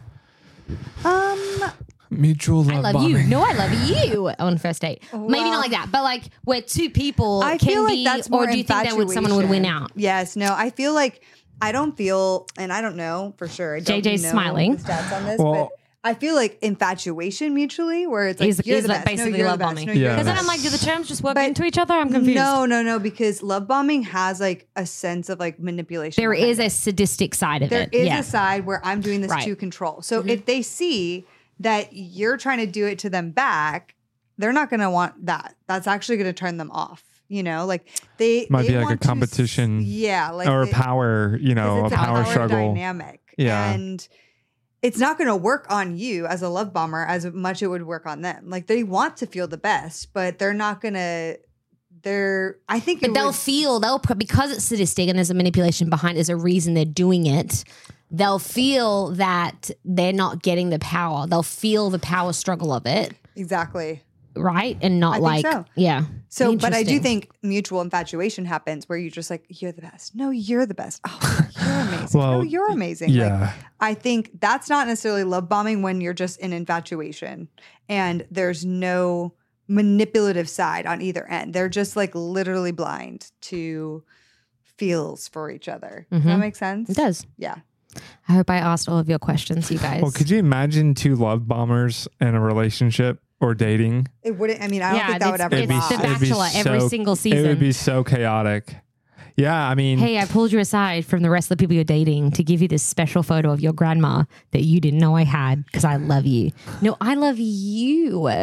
Mutual love I love bombing. you. No, I love you on first date. Well, maybe not like that, but like where two people can be, or do you think that someone would win out? Yes. No, I feel like I don't feel, and I don't know for sure. I don't JJ's know smiling. The stats on this, but I feel like infatuation mutually, where it's like you're the best. Basically love bombing. Because then I'm like, do the terms just work into each other? I'm confused. No, because love bombing has like a sense of like manipulation. There is a sadistic side of it. There is a side where I'm doing this to control. So if they see that you're trying to do it to them back, they're not going to want that. That's actually going to turn them off. Like they might be like a competition, or a power, a power struggle dynamic, and it's not going to work on you as a love bomber as much it would work on them. Like they want to feel the best, but they're not going to. I think, but they'll because it's sadistic and there's a manipulation behind it, there's a reason they're doing it. They'll feel that they're not getting the power. They'll feel the power struggle of it. Exactly. Right? And not So, but I do think mutual infatuation happens where you're just like, you're the best. No, you're the best. Oh, you're amazing. No, you're amazing. Yeah. Like, I think that's not necessarily love bombing when you're just in infatuation and there's no manipulative side on either end. They're just like literally blind to feels for each other. Does that make sense? It does. Yeah. I hope I asked all of your questions, you guys. Well, could you imagine two love bombers in a relationship or dating? It wouldn't. I mean, I don't think that would ever. It's The Bachelor every single season. It would be so chaotic. Yeah, I mean, hey, I pulled you aside from the rest of the people you're dating to give you this special photo of your grandma that you didn't know I had because I love you. No, I love you.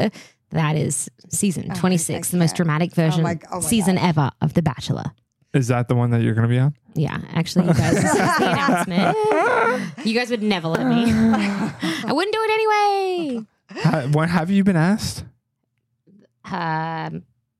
That is season 26, the most dramatic version season ever of The Bachelor. Is that the one that you're going to be on? Yeah, actually, you guys, this is the announcement. You guys would never let me. I wouldn't do it anyway. What have you been asked? I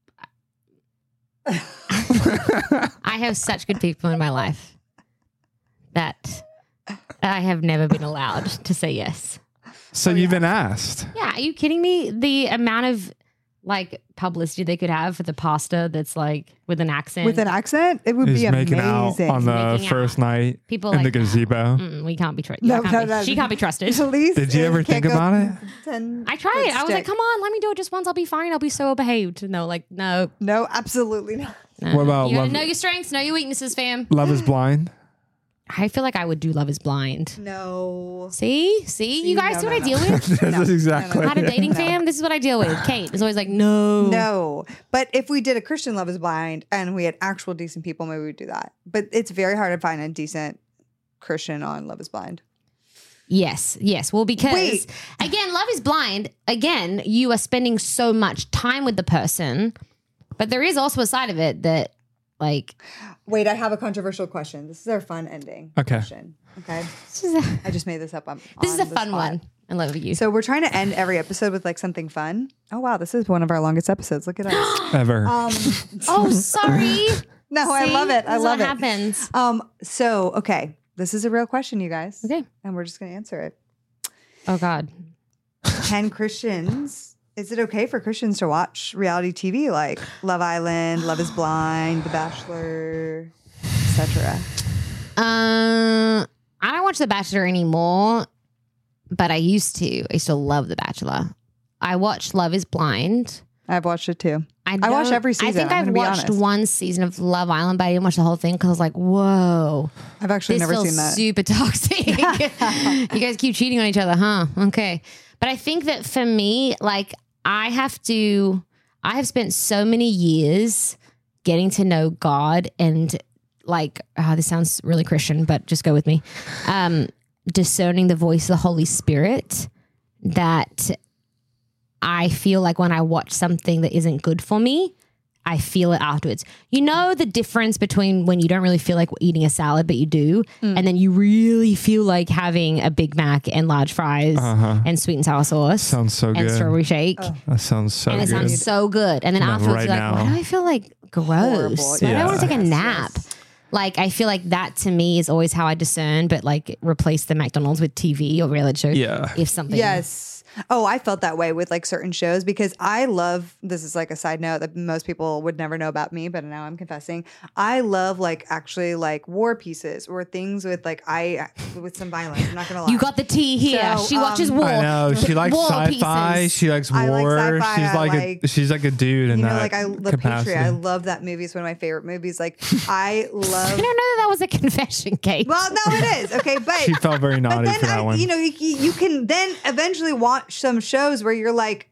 have such good people in my life that I have never been allowed to say yes. So you've been asked? Yeah, are you kidding me? The amount of like publicity they could have for the pasta that's like with an accent. With an accent? It would be amazing. Making out on the first night people in like, the gazebo. We can't be trusted. No, she can't be trusted. Did you ever think about it? I tried. I was like, come on, let me do it just once. I'll be fine. I'll be so behaved. No, like, no. No, absolutely not. No. What about you gotta know your strengths, know your weaknesses, fam. Love is Blind? I feel like I would do Love is Blind. No. See, you guys see what I deal with? This is exactly. Not a dating fam. This is what I deal with. Kate is always like, no. But if we did a Christian Love is Blind and we had actual decent people, maybe we'd do that. But it's very hard to find a decent Christian on Love is Blind. Yes. Well, because again, Love is Blind. Again, you are spending so much time with the person, but there is also a side of it that, like. Wait, I have a controversial question. This is our fun ending question. Okay. I just made this up. This is a fun one. I love you. So we're trying to end every episode with like something fun. Oh, wow. This is one of our longest episodes. Look at us. Ever. Oh, sorry. No, see? I love it. I love it. Happens. So, okay. This is a real question, you guys. Okay. And we're just going to answer it. Oh, God. Is it okay for Christians to watch reality TV like Love Island, Love is Blind, The Bachelor, etc.? I don't watch The Bachelor anymore, but I used to. I used to love The Bachelor. I watched Love is Blind. I've watched it too. I watched every season. I think I've watched one season of Love Island, but I didn't watch the whole thing because I was like, whoa. I've actually never seen that. Super toxic. You guys keep cheating on each other, huh? Okay. But I think that for me, like, I have spent so many years getting to know God and like, this sounds really Christian, but just go with me. Discerning the voice of the Holy Spirit, that I feel like when I watch something that isn't good for me, I feel it afterwards. You know the difference between when you don't really feel like eating a salad, but you do, and then you really feel like having a Big Mac and large fries and sweet and sour sauce. Sounds so good. And strawberry shake. That sounds so good. And it sounds so good. And then afterwards you're like, why do I feel like gross? Why do I want to take a nap? Yes. Like, I feel like that to me is always how I discern, but like replace the McDonald's with TV or reality show. Yeah. If something. Yes. Oh, I felt that way with like certain shows because I love, this is like a side note that most people would never know about me, but now I'm confessing. I love like actually like war pieces or things with like with some violence. I'm not going to lie. You got the tea here. So, she watches war. I know. She likes sci-fi. Pieces. She likes war. I like she's like a dude in that The Patriot. I love that movie. It's one of my favorite movies. Like I love. I don't know that was a confession, Kate. Well, no, it is. Okay, but she felt very naughty for that one. You know, you can then eventually watch some shows where you're like,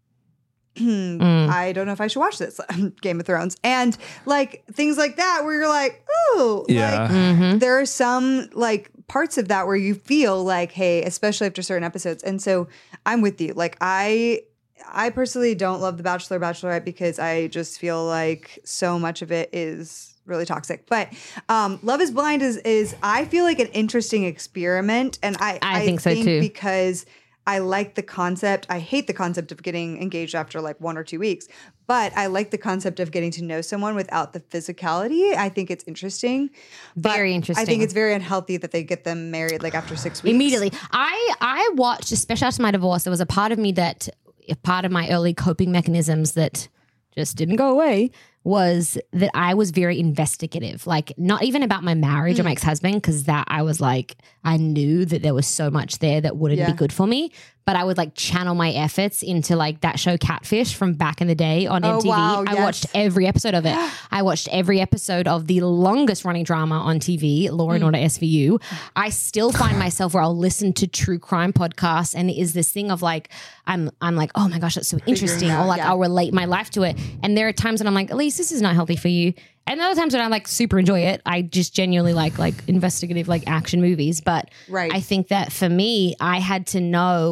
I don't know if I should watch this. Game of Thrones and like things like that where you're like, oh, yeah. Like, there are some like parts of that where you feel like, hey, especially after certain episodes. And so I'm with you. Like I personally don't love The Bachelor, Bachelorette because I just feel like so much of it is really toxic. But Love is Blind is I feel like an interesting experiment. And I think so too. Because I like the concept. I hate the concept of getting engaged after like 1 or 2 weeks, but I like the concept of getting to know someone without the physicality. I think it's interesting. Very interesting. I think it's very unhealthy that they get them married like after 6 weeks. Immediately. I watched, especially after my divorce, there was a part of me that, part of my early coping mechanisms that just didn't go away, was that I was very investigative, like not even about my marriage or my ex-husband, because that I was like, I knew that there was so much there that wouldn't be good for me, but I would like channel my efforts into like that show Catfish from back in the day on MTV. Wow, I watched every episode of it. I watched every episode of the longest running drama on TV, Law and Order SVU. I still find myself where I'll listen to true crime podcasts and it is this thing of like, I'm like, oh my gosh, that's so interesting. Or like I'll relate my life to it. And there are times when I'm like, Elise, this is not healthy for you. And other times when I like super enjoy it, I just genuinely like investigative like action movies. But I think that for me, I had to know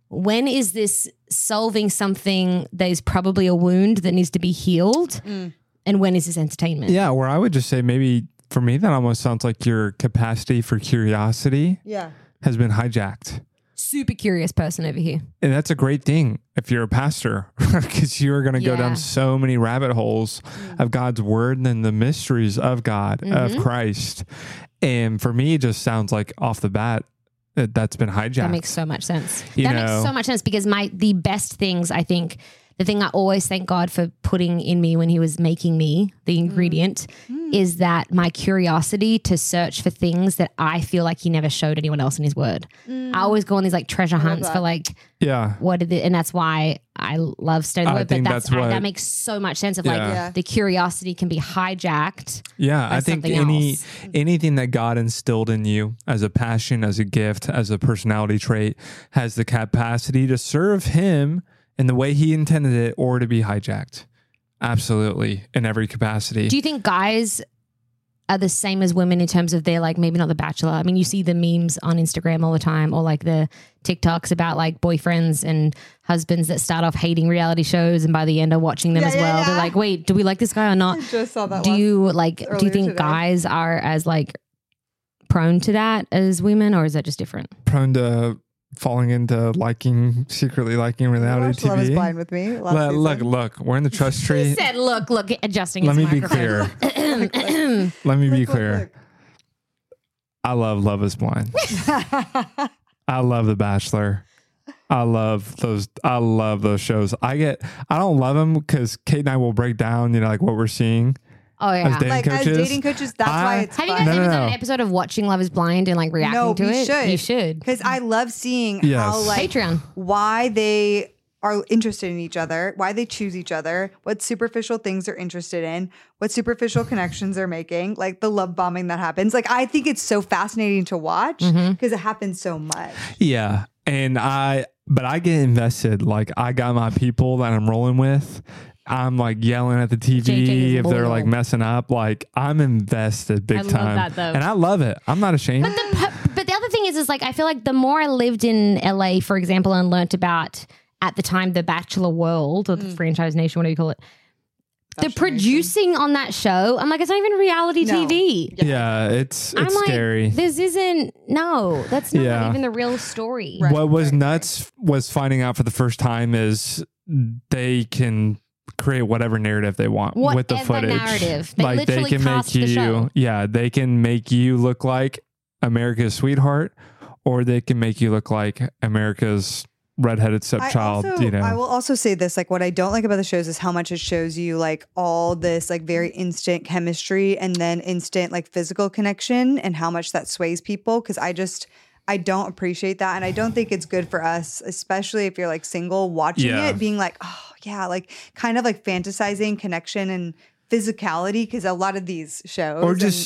when is this solving something that is probably a wound that needs to be healed? And when is this entertainment? Yeah, or I would just say maybe for me, that almost sounds like your capacity for curiosity has been hijacked. Super curious person over here. And that's a great thing if you're a pastor, because you're going to go down so many rabbit holes of God's word and the mysteries of God, of Christ. And for me, it just sounds like off the bat, that's been hijacked. That makes so much sense. That makes so much sense because the best things, I think, the thing I always thank God for putting in me when he was making me, the ingredient, is that my curiosity to search for things that I feel like he never showed anyone else in his word. I always go on these like treasure hunts for like, what did it, and that's why I love studying the word. But that makes so much sense of like the curiosity can be hijacked. Yeah, I think anything that God instilled in you as a passion, as a gift, as a personality trait has the capacity to serve him in the way he intended it or to be hijacked. Absolutely. In every capacity. Do you think guys are the same as women in terms of they're like, maybe not The Bachelor? I mean, you see the memes on Instagram all the time, or like the TikToks about like boyfriends and husbands that start off hating reality shows and by the end are watching them as well. They're like, wait, do we like this guy or not? I just saw that. Do you think guys are as like prone to that as women, or is that just different? Prone to falling into secretly liking reality TV. Love is Blind with me. Look, we're in the trust tree. He said, look, adjusting. Let me be clear. Let me be clear. I love Love is Blind. I love The Bachelor. I love those shows. I don't love them because Kate and I will break down, like what we're seeing. Oh yeah, as dating coaches, that's why it's Have fun. you guys ever done an episode of watching Love is Blind and like reacting to it? You should. Because I love seeing how like Patreon, why they are interested in each other, why they choose each other, what superficial things they're interested in, what superficial connections they're making, like the love bombing that happens. Like I think it's so fascinating to watch because it happens so much. Yeah. But I get invested. Like I got my people that I'm rolling with. I'm like yelling at the TV if they're like messing up. Like I'm invested big time. I love that though. And I love it. I'm not ashamed. But the other thing is like, I feel like the more I lived in LA, for example, and learnt about at the time, the Bachelor world or the franchise nation, whatever you call it, the producing on that show, I'm like, it's not even reality TV. Yeah, it's I'm scary. Like, that's not even the real story. Right. What was nuts was finding out for the first time is they can create whatever narrative they want with the footage. Narrative. They can make you, they can make you look like America's sweetheart, or they can make you look like America's redheaded stepchild. I will also say this, like what I don't like about the shows is how much it shows you like all this like very instant chemistry and then instant like physical connection and how much that sways people. Cause I don't appreciate that. And I don't think it's good for us, especially if you're like single watching it, being like, oh yeah, like kind of like fantasizing connection and physicality. Cause a lot of these shows or it's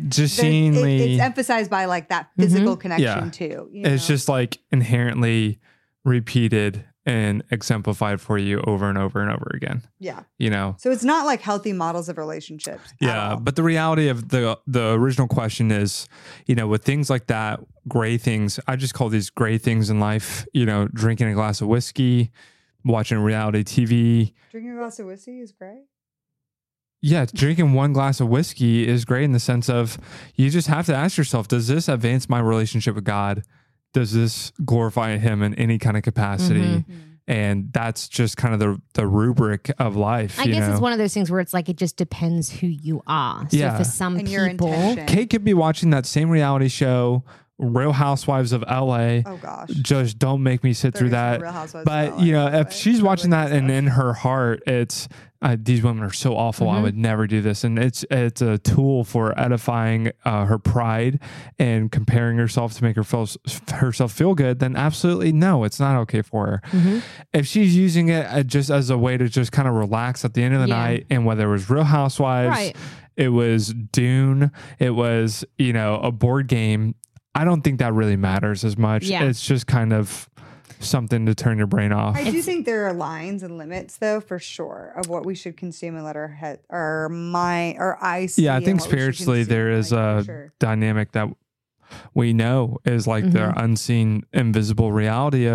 emphasized by like that physical connection too. It's just like inherently repeated and exemplified for you over and over and over again. Yeah. So it's not like healthy models of relationships. Yeah. But the reality of the original question is, with things like that, gray things, I just call these gray things in life, drinking a glass of whiskey, watching reality TV. Drinking a glass of whiskey is gray? Yeah. Drinking one glass of whiskey is great in the sense of you just have to ask yourself, does this advance my relationship with God? Does this glorify him in any kind of capacity? And that's just kind of the rubric of life. I guess it's one of those things where it's like, it just depends who you are. So for some people, Kate could be watching that same reality show, Real Housewives of LA. Oh gosh. Just don't make me sit through that. But if she's watching that and in her heart, it's, these women are so awful. I would never do this. And it's a tool for edifying her pride and comparing herself to make herself feel good. Then absolutely no, it's not okay for her. If she's using it just as a way to just kind of relax at the end of the night, and whether it was Real Housewives, it was Dune, it was, a board game, I don't think that really matters as much. Yeah. It's just kind of something to turn your brain off. I do think there are lines and limits, though, for sure, of what we should consume and let our mind, our eyes see. Yeah, I think spiritually there is a dynamic that we know is like the unseen, invisible reality of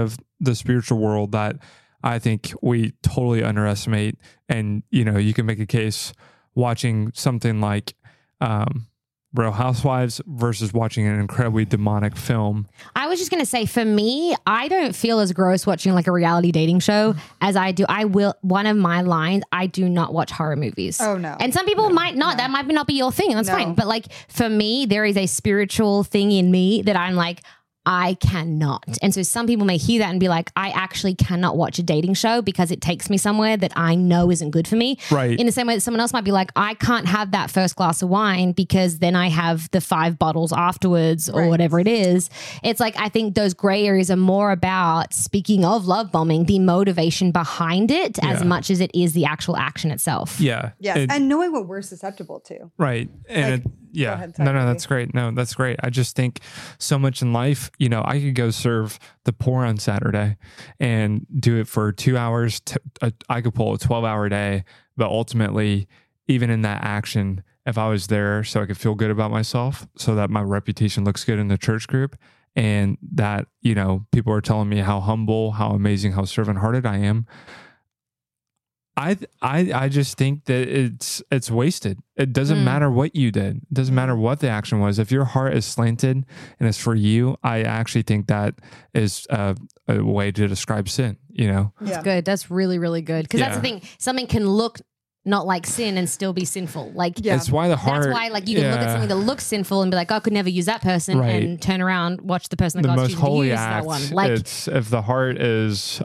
the spiritual world that I think we totally underestimate. And, you can make a case watching something like Real Housewives versus watching an incredibly demonic film. I was just going to say, for me, I don't feel as gross watching like a reality dating show as I do. One of my lines, I do not watch horror movies. Oh, no. And some people might not. That might not be your thing. And that's fine. But like, for me, there is a spiritual thing in me that I'm like, I cannot. And so some people may hear that and be like, I actually cannot watch a dating show because it takes me somewhere that I know isn't good for me. Right. In the same way that someone else might be like, I can't have that first glass of wine because then I have the 5 bottles afterwards or whatever it is. It's like, I think those gray areas are more about, speaking of love bombing, the motivation behind it as much as it is the actual action itself. Yeah. Yes. And knowing what we're susceptible to. Right. And Go ahead, sorry, no, that's great. No, that's great. I just think so much in life, I could go serve the poor on Saturday and do it for 2 hours. I could pull a 12-hour day, but ultimately, even in that action, if I was there so I could feel good about myself, so that my reputation looks good in the church group, and that, people are telling me how humble, how amazing, how servant-hearted I am, I just think that it's wasted. It doesn't matter what you did. It doesn't matter what the action was. If your heart is slanted and it's for you, I actually think that is a way to describe sin, That's good. That's really, really good. Because that's the thing. Something can look not like sin and still be sinful. Like, it's why the heart. That's why, like, you can look at something that looks sinful and be like, oh, I could never use that person, and turn around, watch the person that God's choosing to use that one. Like, it's if the heart is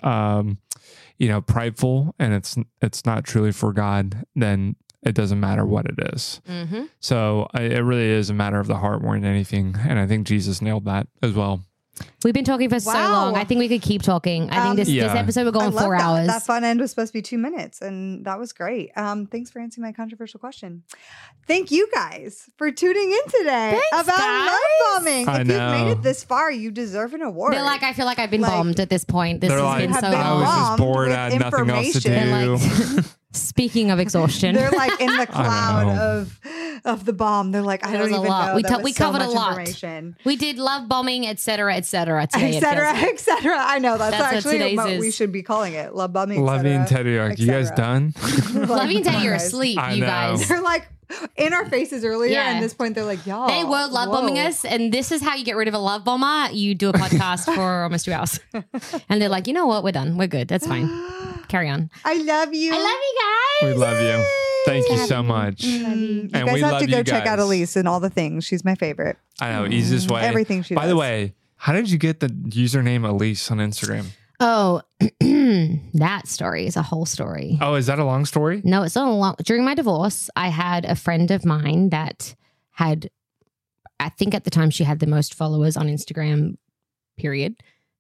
prideful and it's not truly for God, then it doesn't matter what it is. Mm-hmm. So it really is a matter of the heart more than anything. And I think Jesus nailed that as well. We've been talking for so long. I think we could keep talking. I think this episode we're going 4 hours. That fun end was supposed to be 2 minutes, and that was great. Thanks for answering my controversial question. Thank you guys for tuning in today about love bombing. If you've made it this far, you deserve an award. They're like, I feel like I've been bombed at this point. This has been so long. I was just bored. I had nothing else to do. Speaking of exhaustion, they're like in the cloud of the bomb. They're like, I don't even know. We covered a lot. We did love bombing, etc., etc., etc., etc. I know that's actually what we should be calling it. Love bombing. Lovey and Teddy are. You guys done? Lovey and Teddy are asleep. You guys. They're like in our faces earlier. And at this point, they're like, y'all. They were love bombing us, and this is how you get rid of a love bomber. You do a podcast for almost 2 hours, and they're like, you know what? We're done. We're good. That's fine. Carry on. I love you. I love you guys. We love you. Thank you so much. You guys have to go check out Elise and all the things. She's my favorite. I know. Easiest way. Everything she does. By the way, how did you get the username Elise on Instagram? Oh, that story is a whole story. Oh, is that a long story? No, it's not a long. During my divorce, I had a friend of mine that had, I think at the time she had the most followers on Instagram, period.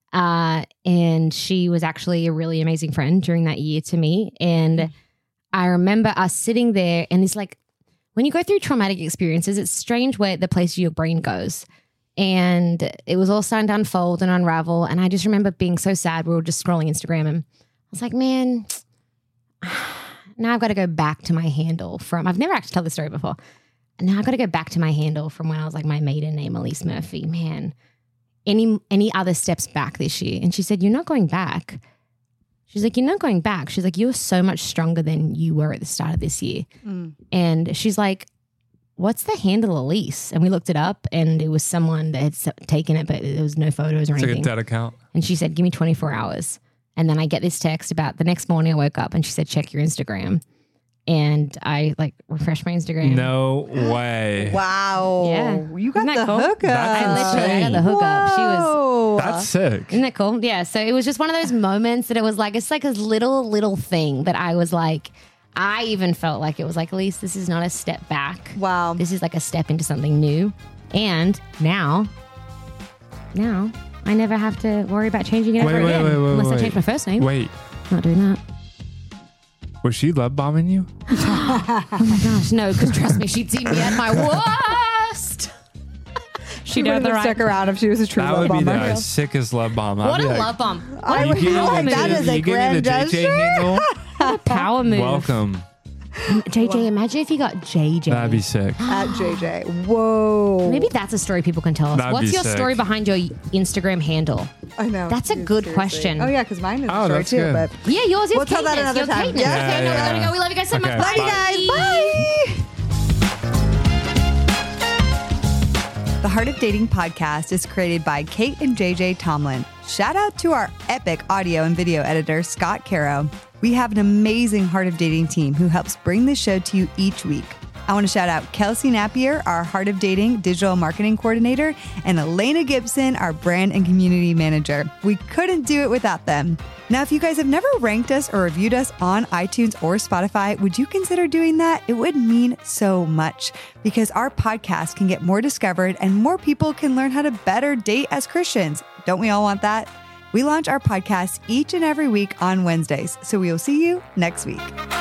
And she was actually a really amazing friend during that year to me. And I remember us sitting there, and it's like, when you go through traumatic experiences, it's strange where the place your brain goes. And it was all starting to unfold and unravel. And I just remember being so sad. We were just scrolling Instagram, and I was like, man, now I've got to go back to my handle from, I've never actually told this story before. Now I've got to go back to my handle from when I was like my maiden name, Elise Murphy. Man, any other steps back this year? And she said, you're not going back. She's like, you're not going back. She's like, you're so much stronger than you were at the start of this year. And she's like, what's the handle Elise? And we looked it up, and it was someone that had taken it, but there was no photos or anything. It's like a dead account. And she said, give me 24 hours. And then I get this text about the next morning I woke up, and she said, check your Instagram. And I like refreshed my Instagram. No way. Wow. Yeah. You got the cool? hookup. I got the hookup. She was. That's sick. Isn't that cool? Yeah. So it was just one of those moments that it was like, it's like a little thing that I was like, I even felt like it was like, Elise, this is not a step back. Wow. This is like a step into something new. And now I never have to worry about changing it ever again. Unless I change my first name. Wait. Not doing that. Was she love bombing you? Oh my gosh, no, because trust me, she'd seen me at my worst. She would have stuck around if she was a true love bomber. That would be the sickest love bomb. What a love bomb. I would feel like that is a grand gesture. What a power move. Welcome. JJ, imagine if you got JJ. That'd be sick. At JJ. Whoa. Maybe that's a story people can tell us. That'd What's be your sick. story behind your Instagram handle? I know. That's a good question. Oh, yeah, because mine is a story that's too. good. But Yeah, yours is We'll tell that Caithness. another Your time. Caithness. Yeah. Okay, no, we gotta go. We love you guys so much. Okay. love you guys. Bye. The Heart of Dating podcast is created by Kate and JJ Tomlin. Shout out to our epic audio and video editor, Scott Caro. We have an amazing Heart of Dating team who helps bring this show to you each week. I want to shout out Kelsey Napier, our Heart of Dating digital marketing coordinator, and Elena Gibson, our brand and community manager. We couldn't do it without them. Now, if you guys have never ranked us or reviewed us on iTunes or Spotify, would you consider doing that? It would mean so much because our podcast can get more discovered and more people can learn how to better date as Christians. Don't we all want that? We launch our podcast each and every week on Wednesdays, so we will see you next week.